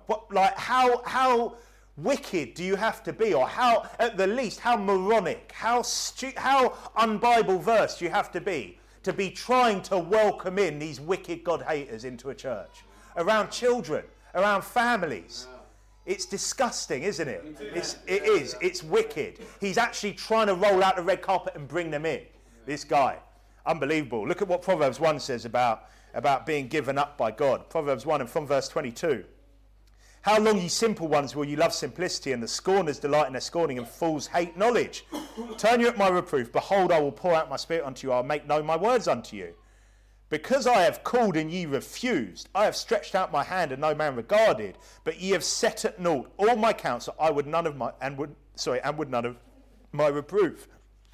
what, like how how wicked do you have to be, or how, at the least, how moronic, how stu- how un-Bible versed you have to be to be trying to welcome in these wicked God haters into a church, around children, around families. It's disgusting, isn't it? It's, it is. It's wicked. He's actually trying to roll out the red carpet and bring them in. This guy. Unbelievable. Look at what Proverbs one says about, about being given up by God. Proverbs one and from verse twenty-two. How long, ye simple ones, will you love simplicity, and the scorners delight in their scorning, and fools hate knowledge? Turn you at my reproof. Behold, I will pour out my spirit unto you. I will make known my words unto you. Because I have called and ye refused, I have stretched out my hand and no man regarded, but ye have set at naught all my counsel. I would none of my and would sorry and would none of my reproof.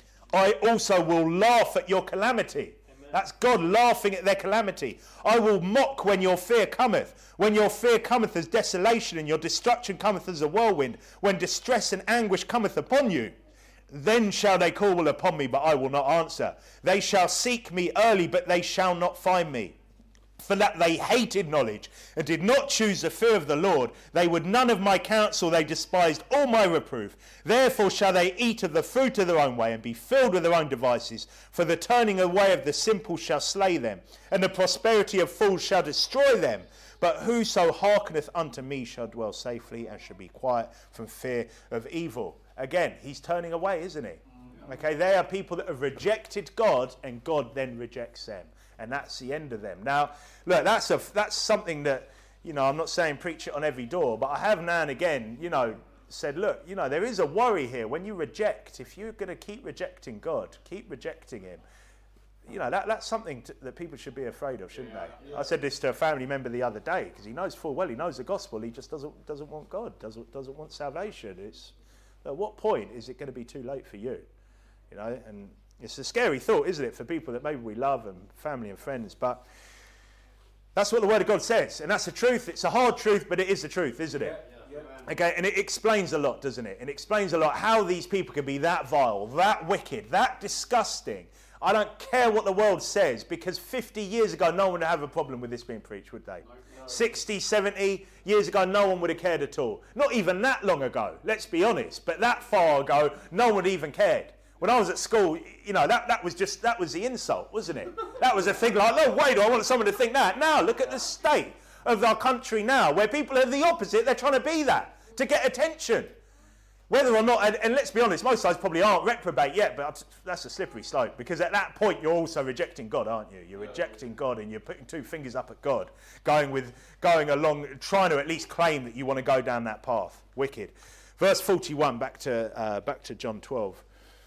I also will laugh at your calamity. Amen. That's God laughing at their calamity. I will mock when your fear cometh. When your fear cometh as desolation, and your destruction cometh as a whirlwind. When distress and anguish cometh upon you. Then shall they call upon me, but I will not answer. They shall seek me early, but they shall not find me. For that they hated knowledge, and did not choose the fear of the Lord. They would none of my counsel, they despised all my reproof. Therefore shall they eat of the fruit of their own way, and be filled with their own devices. For the turning away of the simple shall slay them, and the prosperity of fools shall destroy them. But whoso hearkeneth unto me shall dwell safely, and shall be quiet from fear of evil. Again, he's turning away, isn't he? Okay, they are people that have rejected God, and God then rejects them. And that's the end of them. Now, look, that's a that's something that, you know, I'm not saying preach it on every door, but I have now and again, you know, said, look, you know, there is a worry here. When you reject, if you're going to keep rejecting God, keep rejecting him, you know, that, that's something to, that people should be afraid of, shouldn't yeah, they? Yeah. I said this to a family member the other day, because he knows full well, he knows the gospel, he just doesn't doesn't want God, doesn't doesn't want salvation. It's at what point is it going to be too late for you? You know, and it's a scary thought, isn't it, for people that maybe we love and family and friends, but that's what the Word of God says, and that's the truth. It's a hard truth, but it is the truth, isn't it? Yeah, yeah. Okay, and it explains a lot, doesn't it? It explains a lot how these people can be that vile, that wicked, that disgusting. I don't care what the world says, because fifty years ago, no one would have a problem with this being preached, would they? No, no. sixty, seventy years ago, no one would have cared at all. Not even that long ago, let's be honest, but that far ago, no one even cared. When I was at school, you know, that, that was just, that was the insult, wasn't it? That was a thing like, no, wait, I want someone to think that. Now, look at the state of our country now, where people are the opposite. They're trying to be that, to get attention. Whether or not, and, and let's be honest, most of us probably aren't reprobate yet, but that's a slippery slope, because at that point, you're also rejecting God, aren't you? You're rejecting God, and you're putting two fingers up at God, going with, going along, trying to at least claim that you want to go down that path. Wicked. Verse forty-one, back to, uh, back to John twelve.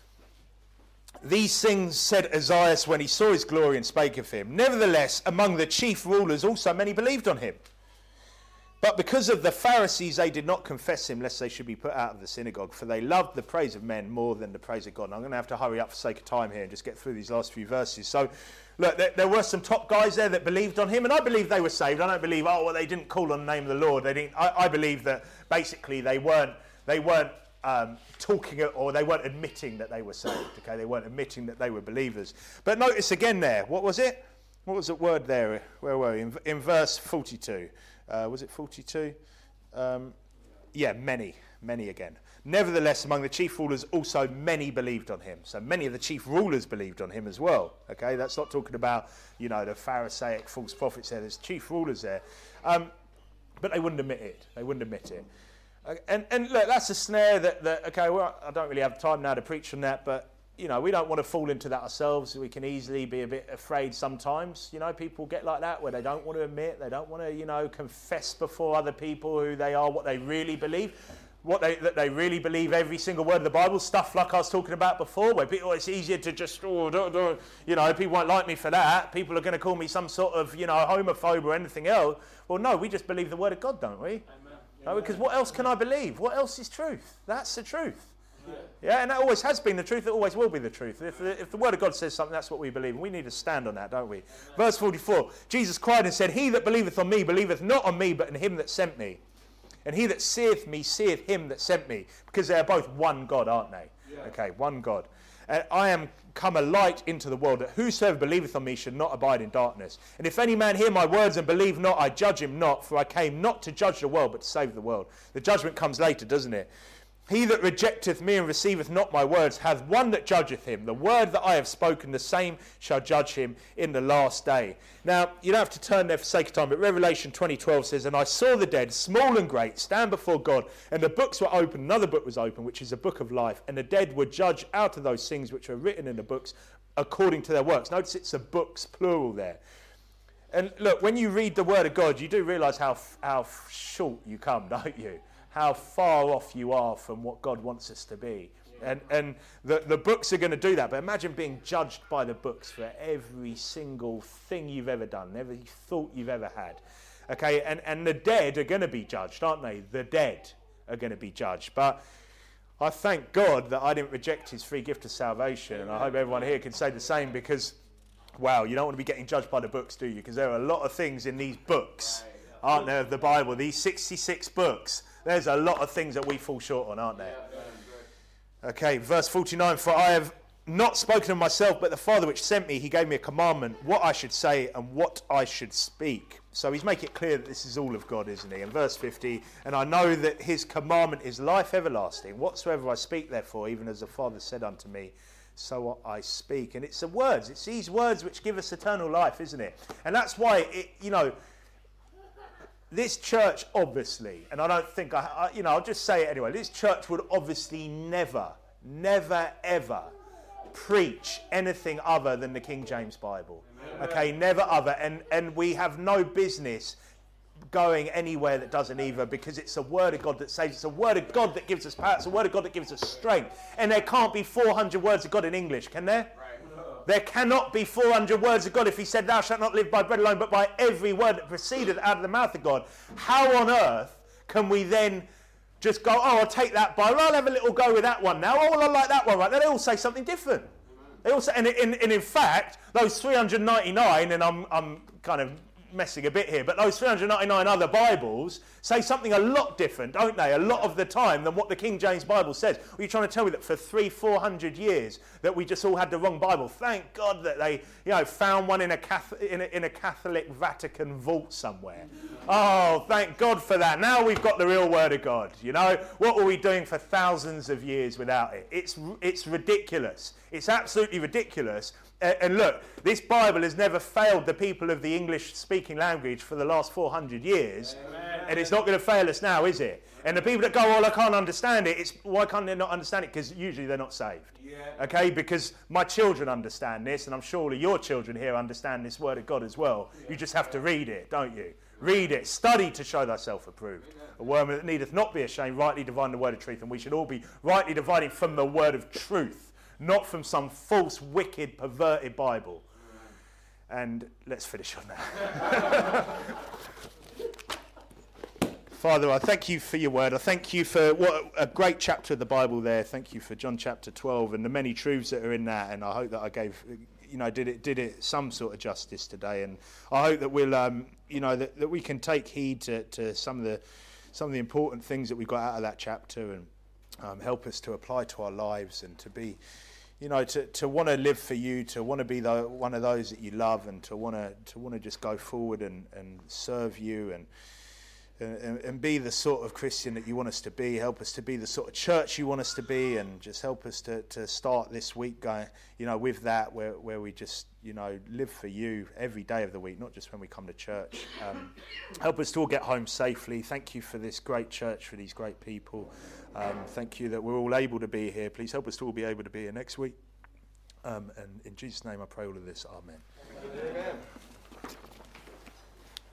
These things said Isaiah when he saw his glory and spake of him. Nevertheless, among the chief rulers also many believed on him. But because of the Pharisees, they did not confess him, lest they should be put out of the synagogue, for they loved the praise of men more than the praise of God. And I'm going to have to hurry up for sake of time here and just get through these last few verses. So, look, there, there were some top guys there that believed on him, and I believe they were saved. I don't believe, oh, well, they didn't call on the name of the Lord. They didn't. I, I believe that basically they weren't. They weren't. Um, talking, or they weren't admitting that they were saved. Okay, they weren't admitting that they were believers. But notice again there, what was it? What was the word there? Where were we? In, in verse forty-two. Uh, was it forty-two? Um, yeah, many, many again. Nevertheless, among the chief rulers also many believed on him. So many of the chief rulers believed on him as well. Okay, that's not talking about, you know, the Pharisaic false prophets there. There's chief rulers there. Um, but they wouldn't admit it. They wouldn't admit it. And, and look, that's a snare that, that, okay, well, I don't really have time now to preach on that, but, you know, we don't want to fall into that ourselves. We can easily be a bit afraid sometimes. You know, people get like that where they don't want to admit, they don't want to, you know, confess before other people who they are, what they really believe. What they, that they really believe every single word of the Bible, stuff like I was talking about before, where people, it's easier to just, oh, don't, don't, you know, people won't like me for that. People are going to call me some sort of, you know, homophobe or anything else. Well, no, we just believe the word of God, don't we? Amen. No, because what else can I believe? What else is truth? That's the truth. Yeah. yeah, and that always has been the truth. It always will be the truth. If the, if the Word of God says something, that's what we believe. And we need to stand on that, don't we? Amen. Verse forty-four, Jesus cried and said, He that believeth on me, believeth not on me, but in him that sent me. And he that seeth me, seeth him that sent me. Because they are both one God, aren't they? Yeah. Okay, one God. And I am come a light into the world, that whosoever believeth on me should not abide in darkness. And if any man hear my words and believe not, I judge him not, for I came not to judge the world, but to save the world. The judgment comes later, doesn't it? He that rejecteth me and receiveth not my words hath one that judgeth him. The word that I have spoken, the same shall judge him in the last day. Now, you don't have to turn there for sake of time, but Revelation twenty twelve says, and I saw the dead, small and great, stand before God, and the books were open. Another book was open, which is a book of life, and the dead were judged out of those things which were written in the books according to their works. Notice it's a books, plural there. And look, when you read the word of God, you do realise how, how short you come, don't you? How far off you are from what God wants us to be. And and the, the books are going to do that. But imagine being judged by the books for every single thing you've ever done, every thought you've ever had. Okay, and, and the dead are going to be judged, aren't they? The dead are going to be judged. But I thank God that I didn't reject his free gift of salvation. And I hope everyone here can say the same, because, wow, you don't want to be getting judged by the books, do you? Because there are a lot of things in these books, aren't there, of the Bible, these sixty-six books. There's a lot of things that we fall short on, aren't there? Okay, verse forty-nine, for I have not spoken of myself, but the Father which sent me, he gave me a commandment, what I should say and what I should speak. So he's making it clear that this is all of God, isn't he? In verse fifty, and I know that his commandment is life everlasting. Whatsoever I speak, therefore, even as the Father said unto me, so I speak. And it's the words, it's these words which give us eternal life, isn't it? And that's why, it, you know, this church, obviously, and I don't think, I, I, you know, I'll just say it anyway, this church would obviously never, never, ever preach anything other than the King James Bible. Amen. Okay, never other. And, and we have no business going anywhere that doesn't either, because it's a word of God that saves. It's a word of God that gives us power. It's a word of God that gives us strength. And there can't be four hundred words of God in English, can there? Right. There cannot be four hundred words of God if he said, thou shalt not live by bread alone, but by every word that proceedeth out of the mouth of God. How on earth can we then just go, oh, I'll take that Bible, I'll have a little go with that one now, oh, well, I like that one, right? They all say something different. They all say, and, in, and in fact, those three hundred ninety-nine, and I'm, I'm kind of messing a bit here, but those three hundred ninety-nine other Bibles say something a lot different, don't they, a lot of the time, than what the King James Bible says. Are you trying to tell me that for three, four hundred years that we just all had the wrong Bible? Thank God that they, you know, found one in a Catholic, in a, in a Catholic Vatican vault somewhere. Oh, thank God for that. Now we've got the real Word of God. You know, what were we doing for thousands of years without it? It's it's ridiculous. It's absolutely ridiculous. And look, this Bible has never failed the people of the English-speaking language for the last four hundred years. Amen. And it's not going to fail us now, is it? And the people that go, well, I can't understand it, it's why can't they not understand it? Because usually they're not saved. Yeah. Okay, because my children understand this, and I'm sure your children here understand this word of God as well. Yeah. You just have to read it, don't you? Read it, study to show thyself approved. Amen. A worm that needeth not be ashamed, rightly dividing the word of truth. And we should all be rightly dividing from the word of truth, not from some false, wicked, perverted Bible. And let's finish on that. Father, I thank you for your word. I thank you for what a great chapter of the Bible there. Thank you for John chapter twelve and the many truths that are in that. And I hope that I gave, you know, did it did it some sort of justice today. And I hope that we'll, um, you know, that, that we can take heed to, to some of the some of the important things that we got out of that chapter, and um, help us to apply to our lives, and to be, you know, to, to want to live for you, to want to be the, one of those that you love, and to want to to want to just go forward and, and serve you, and, and and be the sort of Christian that you want us to be. Help us to be the sort of church you want us to be, and just help us to, to start this week going, you know, with that, where, where we just, you know, live for you every day of the week, not just when we come to church. Um, help us to all get home safely. Thank you for this great church, for these great people. Um, thank you that we're all able to be here. Please help us to all be able to be here next week. Um, and in Jesus' name I pray all of this. Amen. Amen.